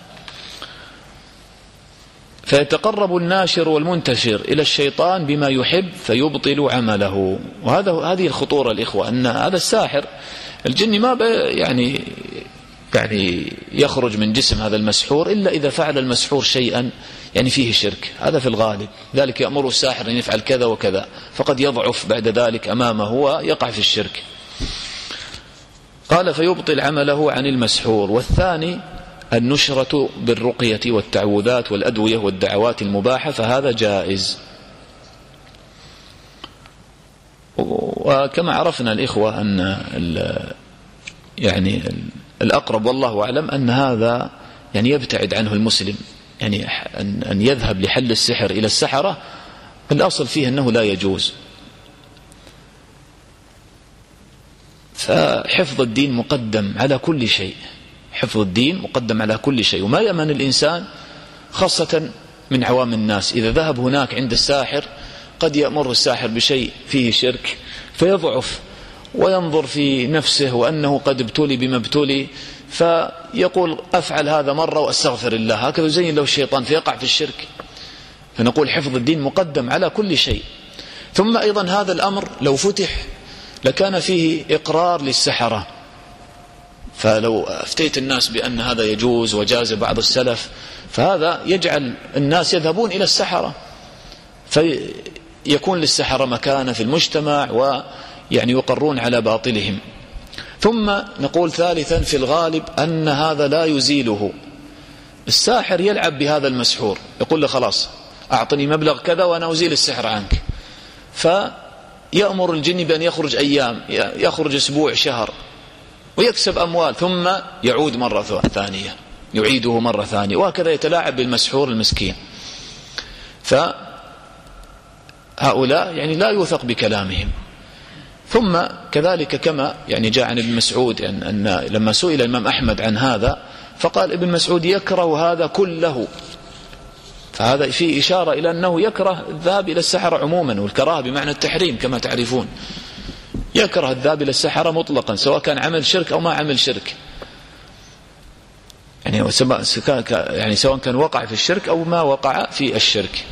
فيتقرب الناشر والمنتشر إلى الشيطان بما يحب فيبطل عمله. هذه الخطورة الإخوة، أن هذا الساحر الجني ما يعني يخرج من جسم هذا المسحور إلا إذا فعل المسحور شيئا يعني فيه شرك، هذا في الغالب. ذلك يأمر الساحر أن يفعل كذا وكذا، فقد يضعف بعد ذلك أمامه ويقع في الشرك. قال فيبطل عمله عن المسحور. والثاني النشرة بالرقية والتعوذات والأدوية والدعوات المباحة، فهذا جائز. وكما عرفنا الإخوة أن يعني الأقرب والله أعلم أن هذا يعني يبتعد عنه المسلم، يعني أن يذهب لحل السحر إلى السحرة، الأصل فيه أنه لا يجوز. فحفظ الدين مقدم على كل شيء، حفظ الدين مقدم على كل شيء. وما يأمن الإنسان خاصة من عوام الناس، إذا ذهب هناك عند الساحر قد يأمر الساحر بشيء فيه شرك فيضعف وينظر في نفسه وأنه قد ابتلي بما ابتلي، فيقول أفعل هذا مرة وأستغفر الله، هكذا زين له الشيطان فيقع في الشرك. فنقول حفظ الدين مقدم على كل شيء. ثم أيضا هذا الأمر لو فتح لكان فيه إقرار للسحرة، فلو أفتيت الناس بأن هذا يجوز وجاز بعض السلف، فهذا يجعل الناس يذهبون إلى السحرة، فيكون للسحرة مكانة في المجتمع ويعني يقرون على باطلهم. ثم نقول ثالثا في الغالب أن هذا لا يزيله. الساحر يلعب بهذا المسحور، يقول له خلاص أعطني مبلغ كذا وأنا أزيل السحر عنك، فيأمر الجن بأن يخرج أيام، يخرج أسبوع، شهر، ويكسب أموال، ثم يعود مرة ثانية، يعيده مرة ثانية، وهكذا يتلاعب بالمسحور المسكين. فهؤلاء يعني لا يوثق بكلامهم. ثم كذلك كما يعني جاء عن ابن مسعود أن لما سئل الإمام أحمد عن هذا فقال ابن مسعود يكره هذا كله، فهذا فيه إشارة إلى أنه يكره الذهاب إلى السحرة عموما، والكراهة بمعنى التحريم كما تعرفون، يكره الذهاب إلى السحرة مطلقا سواء كان عمل شرك أو ما عمل شرك، يعني سواء كان وقع في الشرك أو ما وقع في الشرك.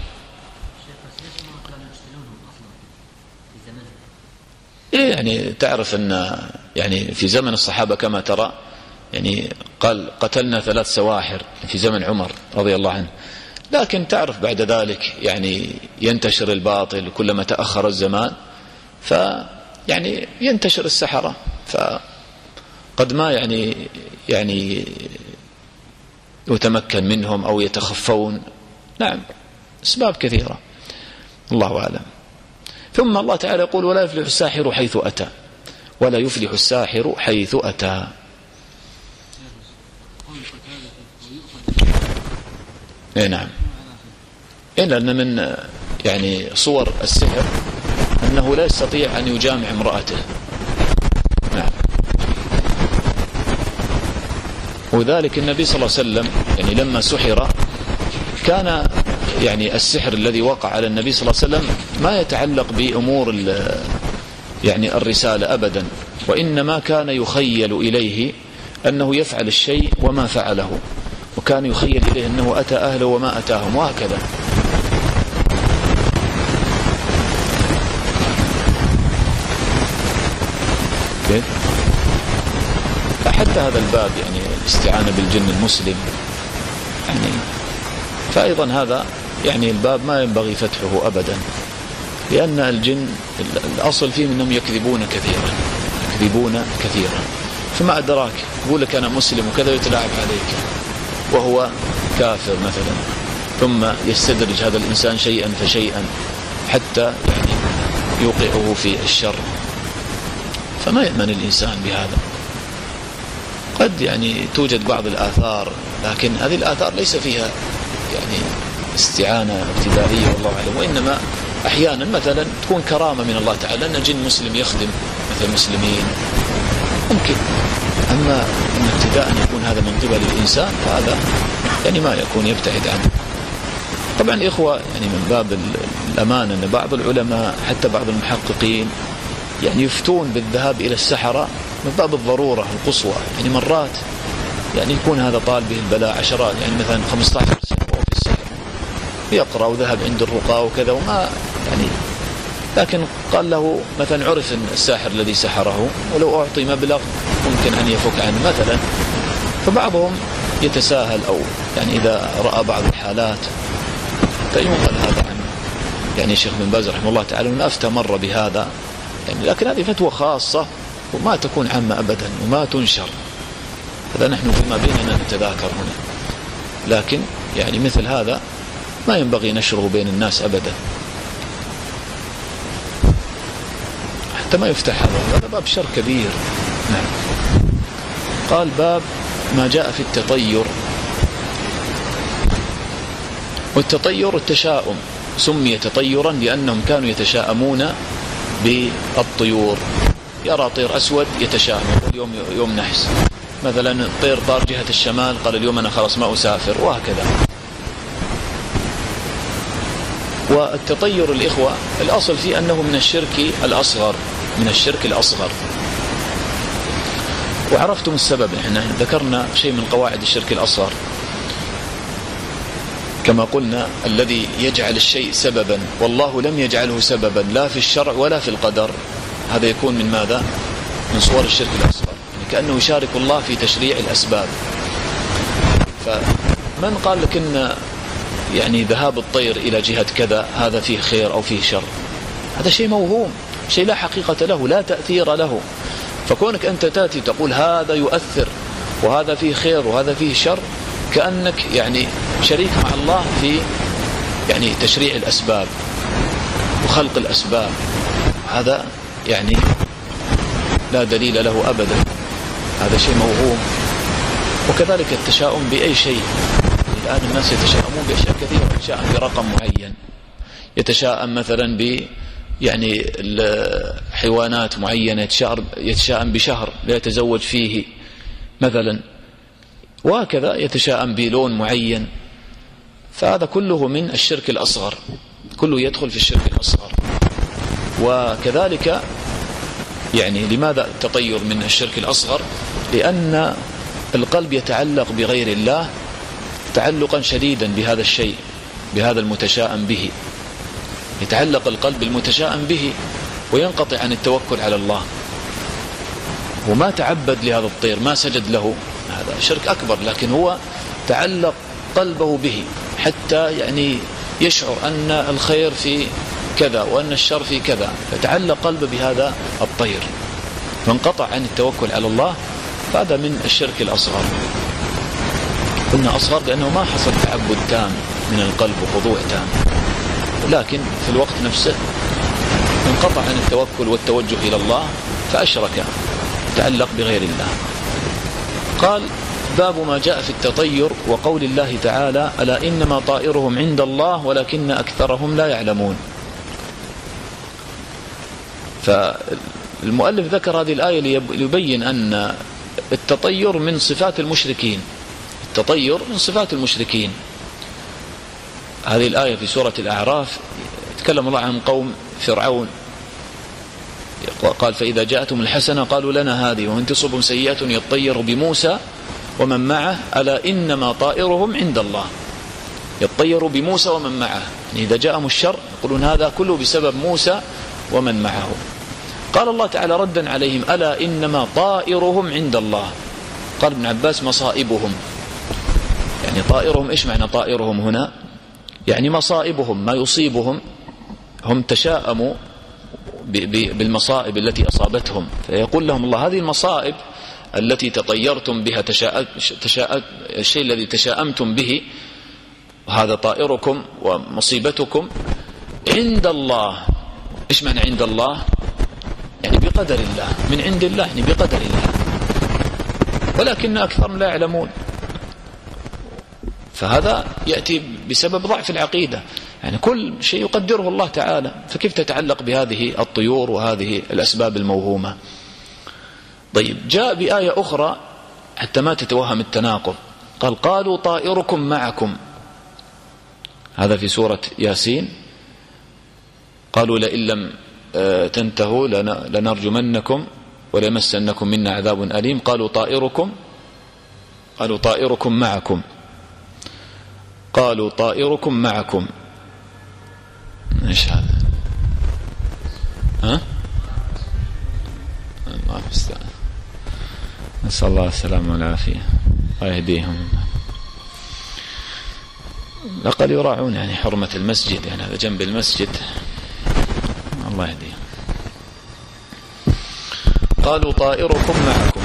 يعني تعرف أن يعني في زمن الصحابة كما ترى يعني قال قتلنا 3 سواحر في زمن عمر رضي الله عنه، لكن تعرف بعد ذلك يعني ينتشر الباطل كلما تأخر الزمان، يعني ينتشر السحرة، فقد ما يعني يتمكن منهم أو يتخفون. نعم أسباب كثيرة، الله أعلم. ثم الله تعالى يقول ولا يفلح الساحر حيث أتى، ولا يفلح الساحر حيث أتى. نعم، لأن من يعني صور السحر أنه لا يستطيع أن يجامع امرأته. نعم، وذلك النبي صلى الله عليه وسلم يعني لما سحر كان يعني السحر الذي وقع على النبي صلى الله عليه وسلم ما يتعلق بأمور يعني الرسالة أبدا، وإنما كان يخيل إليه أنه يفعل الشيء وما فعله، وكان يخيل إليه أنه أتى أهله وما أتاهم، وهكذا. حتى هذا الباب يعني الاستعانة بالجن المسلم يعني، فأيضا هذا يعني الباب ما ينبغي فتحه أبدا، لأن الجن الأصل فيه أنهم يكذبون كثيرا، فما أدراك يقول لك أنا مسلم وكذا يتلاعب عليك وهو كافر مثلا، ثم يستدرج هذا الإنسان شيئا فشيئا حتى يعني يوقعه في الشر، فما يأمن الإنسان بهذا. قد يعني توجد بعض الآثار، لكن هذه الآثار ليس فيها يعني استعانة ابتدائية والله أعلم، وإنما أحيانا مثلا تكون كرامة من الله تعالى أن جن مسلم يخدم مثل المسلمين ممكن، أما أن ابتداء يكون هذا من قبل الإنسان فهذا يعني ما يكون، يبتعد عنه. طبعا إخوة يعني من باب الأمانة أن بعض العلماء حتى بعض المحققين يعني يفتون بالذهاب إلى السحرة من باب الضرورة القصوى، يعني مرات يعني يكون هذا طالب به البلاء عشرات، يعني مثلا 15 سنة وهو في السحر يقرأ وذهب عند الرقاة وكذا وما يعني، لكن قال له مثلا عرف الساحر الذي سحره ولو أعطي مبلغ ممكن أن يفك عنه مثلا، فبعضهم يتساهل أو يعني إذا رأى بعض الحالات فينقل هذا عنه. يعني الشيخ بن باز رحمه الله تعالى من أفتى مرة بهذا يعني، لكن هذه فتوى خاصة وما تكون عامة أبدا وما تنشر، هذا نحن فيما بيننا نتذاكر هنا، لكن يعني مثل هذا ما ينبغي نشره بين الناس أبدا حتى ما يفتح هذا باب شر كبير. نعم. قال باب ما جاء في التطير. والتطير التشاؤم، سمي تطيرا لأنهم كانوا يتشاءمون بالطيور، يرى طير أسود يتشاءم، اليوم يوم نحس مثلا، الطير طار جهة الشمال قال اليوم أنا خلاص ما أسافر، وهكذا. والتطير الإخوة الأصل فيه أنه من الشرك الأصغر، وعرفتم السبب، احنا ذكرنا شيء من قواعد الشرك الأصغر كما قلنا، الذي يجعل الشيء سببا والله لم يجعله سببا لا في الشرع ولا في القدر، هذا يكون من ماذا؟ من صور الشرك الأصغر، يعني كأنه يشارك الله في تشريع الأسباب. فمن قال لك إن يعني ذهاب الطير إلى جهة كذا هذا فيه خير أو فيه شر، هذا شيء موهوم، شيء لا حقيقة له، لا تأثير له. فكونك أنت تأتي تقول هذا يؤثر وهذا فيه خير وهذا فيه شر، كأنك يعني شريك مع الله في يعني تشريع الأسباب وخلق الأسباب، هذا يعني لا دليل له أبدا، هذا شيء موهوم. وكذلك التشاؤم بأي شيء، الآن الناس يتشاءمون بأشياء كثيرة، يتشاءم برقم معين، يتشاءم مثلا ب يعني حيوانات معينة، يتشاءم بشهر لا يتزوج فيه مثلا، وهكذا يتشاءم بلون معين. فهذا كله من الشرك الأصغر، كله يدخل في الشرك الأصغر. وكذلك يعني لماذا التطير من الشرك الأصغر؟ لأن القلب يتعلق بغير الله تعلقا شديدا بهذا الشيء، بهذا المتشاءم به، يتعلق القلب بالمتشاءم به وينقطع عن التوكل على الله، وما تعبد لهذا الطير، ما سجد له، هذا شرك أكبر، لكن هو تعلق قلبه به حتى يعني يشعر أن الخير في كذا وأن الشر في كذا، فتعلق قلبه بهذا الطير فانقطع عن التوكل على الله. هذا من الشرك الأصغر. قلنا أصغر لأنه ما حصل تعبد تام من القلب وخضوع تام، لكن في الوقت نفسه انقطع عن التوكل والتوجه إلى الله فأشرك، تعلق بغير الله. قال: باب ما جاء في التطير وقول الله تعالى: ألا إنما طائرهم عند الله ولكن أكثرهم لا يعلمون. فالمؤلف ذكر هذه الآية ليبين أن التطير من صفات المشركين، التطير من صفات المشركين. هذه الآية في سورة الأعراف تكلم الله عن قوم فرعون، قال: فإذا جاءتهم الحسنة قالوا لنا هذه وإن تصبهم سيئة يطير بموسى ومن معه ألا إنما طائرهم عند الله. يطير بموسى ومن معه، يعني إذا جاءهم الشر يقولون هذا كله بسبب موسى ومن معه. قال الله تعالى ردا عليهم: ألا إنما طائرهم عند الله. قال ابن عباس: مصائبهم. يعني طائرهم، إيش معنى طائرهم هنا؟ يعني مصائبهم، ما يصيبهم، هم تشاءموا بالمصائب التي أصابتهم، فيقول لهم الله: هذه المصائب التي تطيرتم بها، الشيء الذي تشاءمتم به، وهذا طائركم ومصيبتكم عند الله. إيش معنى عند الله؟ يعني بقدر الله، من عند الله، يعني بقدر الله، ولكن أكثرهم لا يعلمون. فهذا يأتي بسبب ضعف العقيدة، يعني كل شيء يقدره الله تعالى، فكيف تتعلق بهذه الطيور وهذه الأسباب الموهومة؟ طيب، جاء بآية أخرى حتى ما تتوهم التناقض، قال: قالوا طائركم معكم. هذا في سورة ياسين. قالوا لئن لم تنتهوا لنرجمنكم وليمسنكم منا عذاب أليم. قالوا طائركم معكم. قالوا طائركم معكم. ايش هذا؟ ها؟ الله المستعان. نسأل الله السلامة والعافية ويهديهم. لقد يراعون يعني حرمة المسجد، يعني هذا جنب المسجد، الله يهديهم. قالوا طائركم معكم.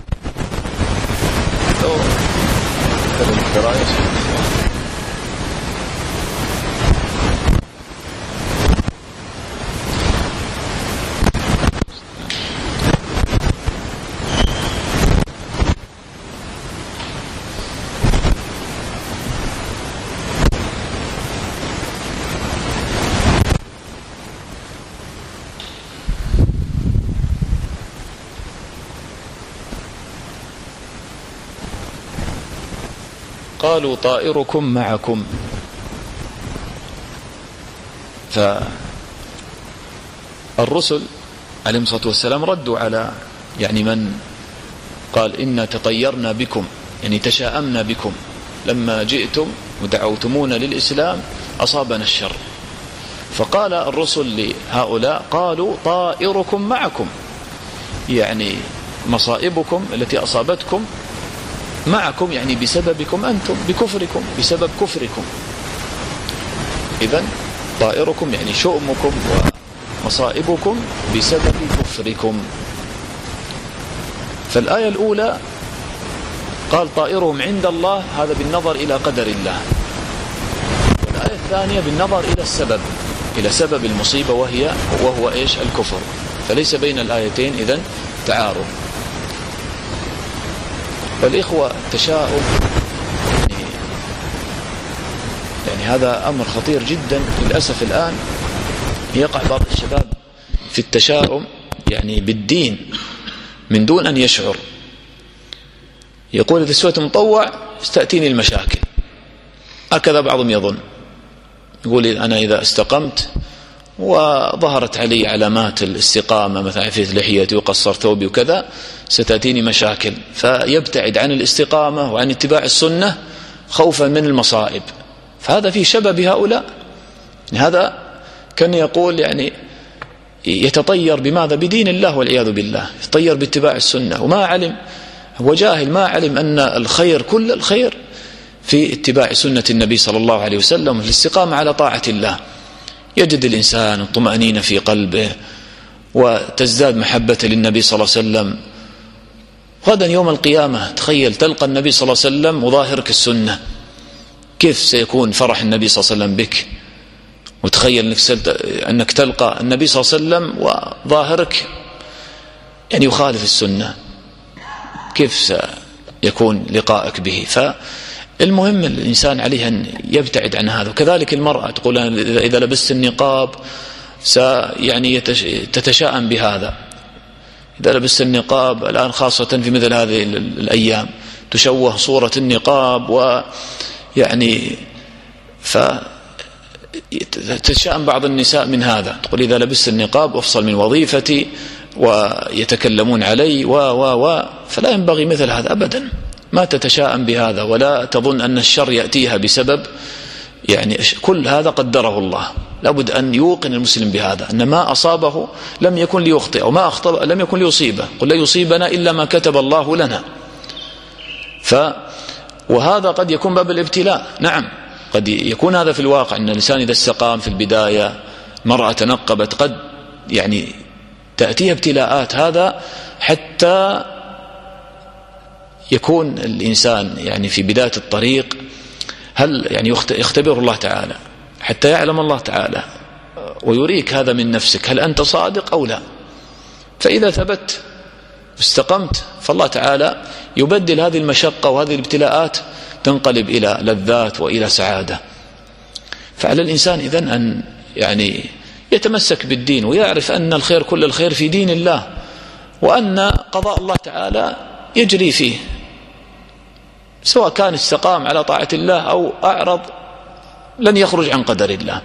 قالوا طائركم معكم. فالرسل عليهم الصلاة والسلام ردوا على يعني من قال: إنا تطيرنا بكم، يعني تشاءمنا بكم، لما جئتم ودعوتمونا للإسلام أصابنا الشر. فقال الرسل لهؤلاء: قالوا طائركم معكم، يعني مصائبكم التي أصابتكم معكم، يعني بسببكم أنتم، بكفركم، بسبب كفركم. إذن طائركم يعني شؤمكم ومصائبكم بسبب كفركم. فالآية الأولى قال طائرهم عند الله، هذا بالنظر إلى قدر الله. والآية الثانية بالنظر إلى السبب، إلى سبب المصيبة وهو إيش؟ الكفر. فليس بين الآيتين إذن تعارض. والإخوة التشاؤم يعني هذا أمر خطير جدا. للأسف الآن يقع بعض الشباب في التشاؤم يعني بالدين من دون أن يشعر. يقول: إذا سويت مطوع ستأتيني المشاكل. هكذا بعضهم يظن، يقول أنا إذا استقمت وظهرت علي علامات الاستقامة، مثلا عفيت لحيتي وقصر ثوبي وكذا، ستأتيني مشاكل، فيبتعد عن الاستقامة وعن اتباع السنة خوفا من المصائب. فهذا فيه شبه بهؤلاء. هذا كان يقول يعني يتطير بماذا؟ بدين الله والعياذ بالله، يتطير باتباع السنة، وما علم، هو جاهل، ما علم أن الخير كل الخير في اتباع سنة النبي صلى الله عليه وسلم وفي الاستقامة على طاعة الله. يجد الإنسان الطمأنينة في قلبه وتزداد محبة للنبي صلى الله عليه وسلم. غدا يوم القيامة تخيل تلقى النبي صلى الله عليه وسلم وظاهرك السنة، كيف سيكون فرح النبي صلى الله عليه وسلم بك؟ وتخيل أنك تلقى النبي صلى الله عليه وسلم وظاهرك يعني يخالف السنة، كيف سيكون لقائك به؟ فالمهم الإنسان عليه أن يبتعد عن هذا. وكذلك المرأة تقول إذا لبست النقاب يعني تتشاءم بهذا. إذا لبست النقاب الآن خاصة في مثل هذه الأيام تشوه صورة النقاب، ويعني تتشاءم بعض النساء من هذا، تقول إذا لبست النقاب أفصل من وظيفتي ويتكلمون علي فلا ينبغي مثل هذا أبدا. ما تتشاءم بهذا ولا تظن أن الشر يأتيها بسبب، يعني كل هذا قدره الله. لابد أن يوقن المسلم بهذا، أن ما أصابه لم يكن ليخطئ، وما أخطأ لم يكن ليصيبه. قل لا يصيبنا إلا ما كتب الله لنا. وهذا قد يكون باب الابتلاء. نعم قد يكون هذا في الواقع، أن الإنسان إذا استقام في البداية، مرأة تنقبت، قد يعني تأتيها ابتلاءات، هذا حتى يكون الإنسان يعني في بداية الطريق هل يعني يختبر الله تعالى حتى يعلم الله تعالى ويريك هذا من نفسك، هل أنت صادق أو لا. فإذا ثبت واستقمت فالله تعالى يبدل هذه المشقة وهذه الابتلاءات تنقلب إلى لذات وإلى سعادة. فعلى الإنسان إذن أن يعني يتمسك بالدين ويعرف أن الخير كل الخير في دين الله، وأن قضاء الله تعالى يجري فيه، سواء كان استقام على طاعة الله أو أعرض لن يخرج عن قدر الله.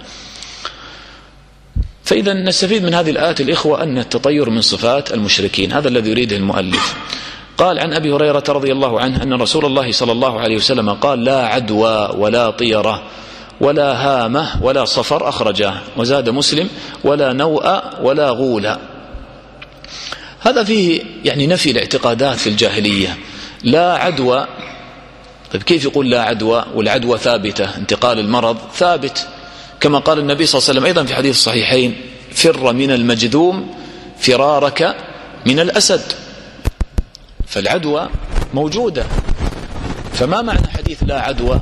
فإذا نستفيد من هذه الآيات الإخوة أن التطير من صفات المشركين، هذا الذي يريده المؤلف. قال عن أبي هريرة رضي الله عنه أن رسول الله صلى الله عليه وسلم قال: لا عدوى ولا طيرة ولا هامة ولا صفر، أخرجاه. وزاد مسلم: ولا نوء ولا غول. هذا فيه يعني نفي الاعتقادات في الجاهلية. لا عدوى، طيب كيف يقول لا عدوى والعدوى ثابتة؟ انتقال المرض ثابت، كما قال النبي صلى الله عليه وسلم أيضا في حديث الصحيحين: فر من المجذوم فرارك من الأسد. فالعدوى موجودة. فما معنى حديث لا عدوى؟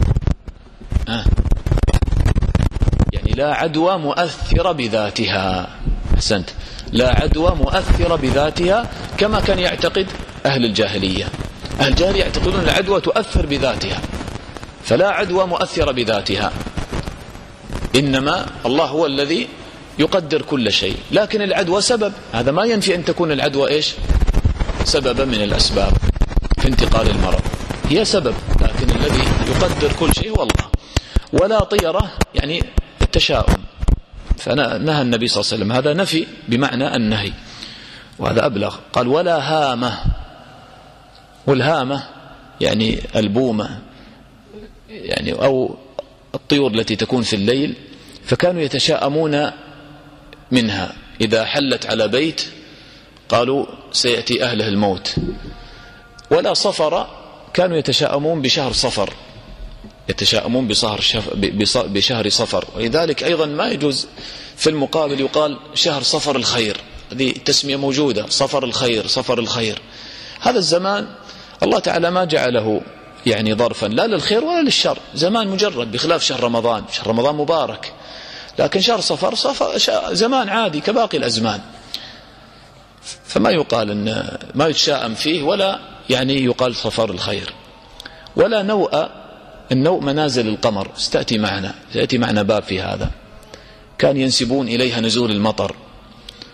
يعني لا عدوى مؤثرة بذاتها. أحسنت، لا عدوى مؤثرة بذاتها، كما كان يعتقد أهل الجاهلية. أهل الجاهلية يعتقدون العدوى تؤثر بذاتها، فلا عدوى مؤثرة بذاتها، إنما الله هو الذي يقدر كل شيء. لكن العدوى سبب، هذا ما ينفي أن تكون العدوى إيش؟ سببا من الأسباب في انتقال المرض، هي سبب، لكن الذي يقدر كل شيء هو الله. ولا طيرة يعني التشاؤم، فنهى النبي صلى الله عليه وسلم، هذا نفي بمعنى النهي، وهذا أبلغ. قال: ولا هامة. والهامة يعني البومة، يعني أو الطيور التي تكون في الليل، فكانوا يتشاءمون منها إذا حلت على بيت قالوا سيأتي أهله الموت. ولا صفر، كانوا يتشاءمون بشهر صفر، يتشاءمون بشهر صفر. ولذلك أيضا ما يجوز في المقابل يقال شهر صفر الخير، هذه تسمية موجودة، صفر الخير، صفر الخير. هذا الزمان الله تعالى ما جعله يعني ظرفا لا للخير ولا للشر، زمان مجرد، بخلاف شهر رمضان. شهر رمضان مبارك، لكن شهر صفر زمان عادي كباقي الأزمان، فما يقال إن ما يتشاءم فيه، ولا يعني يقال صفر الخير. ولا نوء، النوء منازل القمر، سيأتي معنا باب في هذا، كان ينسبون إليها نزول المطر.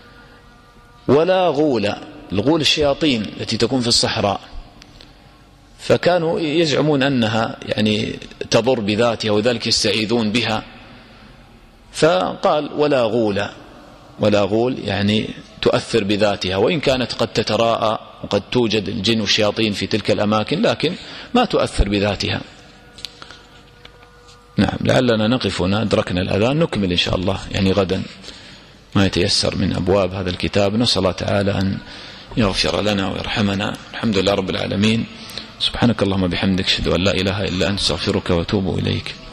ولا غول، الغول الشياطين التي تكون في الصحراء، فكانوا يزعمون أنها يعني تضر بذاتها وذلك يستعيذون بها. فقال ولا غول يعني تؤثر بذاتها، وإن كانت قد تتراءى وقد توجد الجن والشياطين في تلك الأماكن لكن ما تؤثر بذاتها. نعم، لعلنا نقف هنا، أدركنا الأذان، نكمل إن شاء الله يعني غدا ما يتيسر من أبواب هذا الكتاب. نسأل الله تعالى أن يغفر لنا ويرحمنا. الحمد لله رب العالمين. سبحانك اللهم بحمدك، أشهد أن لا إله إلا أنت، أستغفرك وأتوب إليك.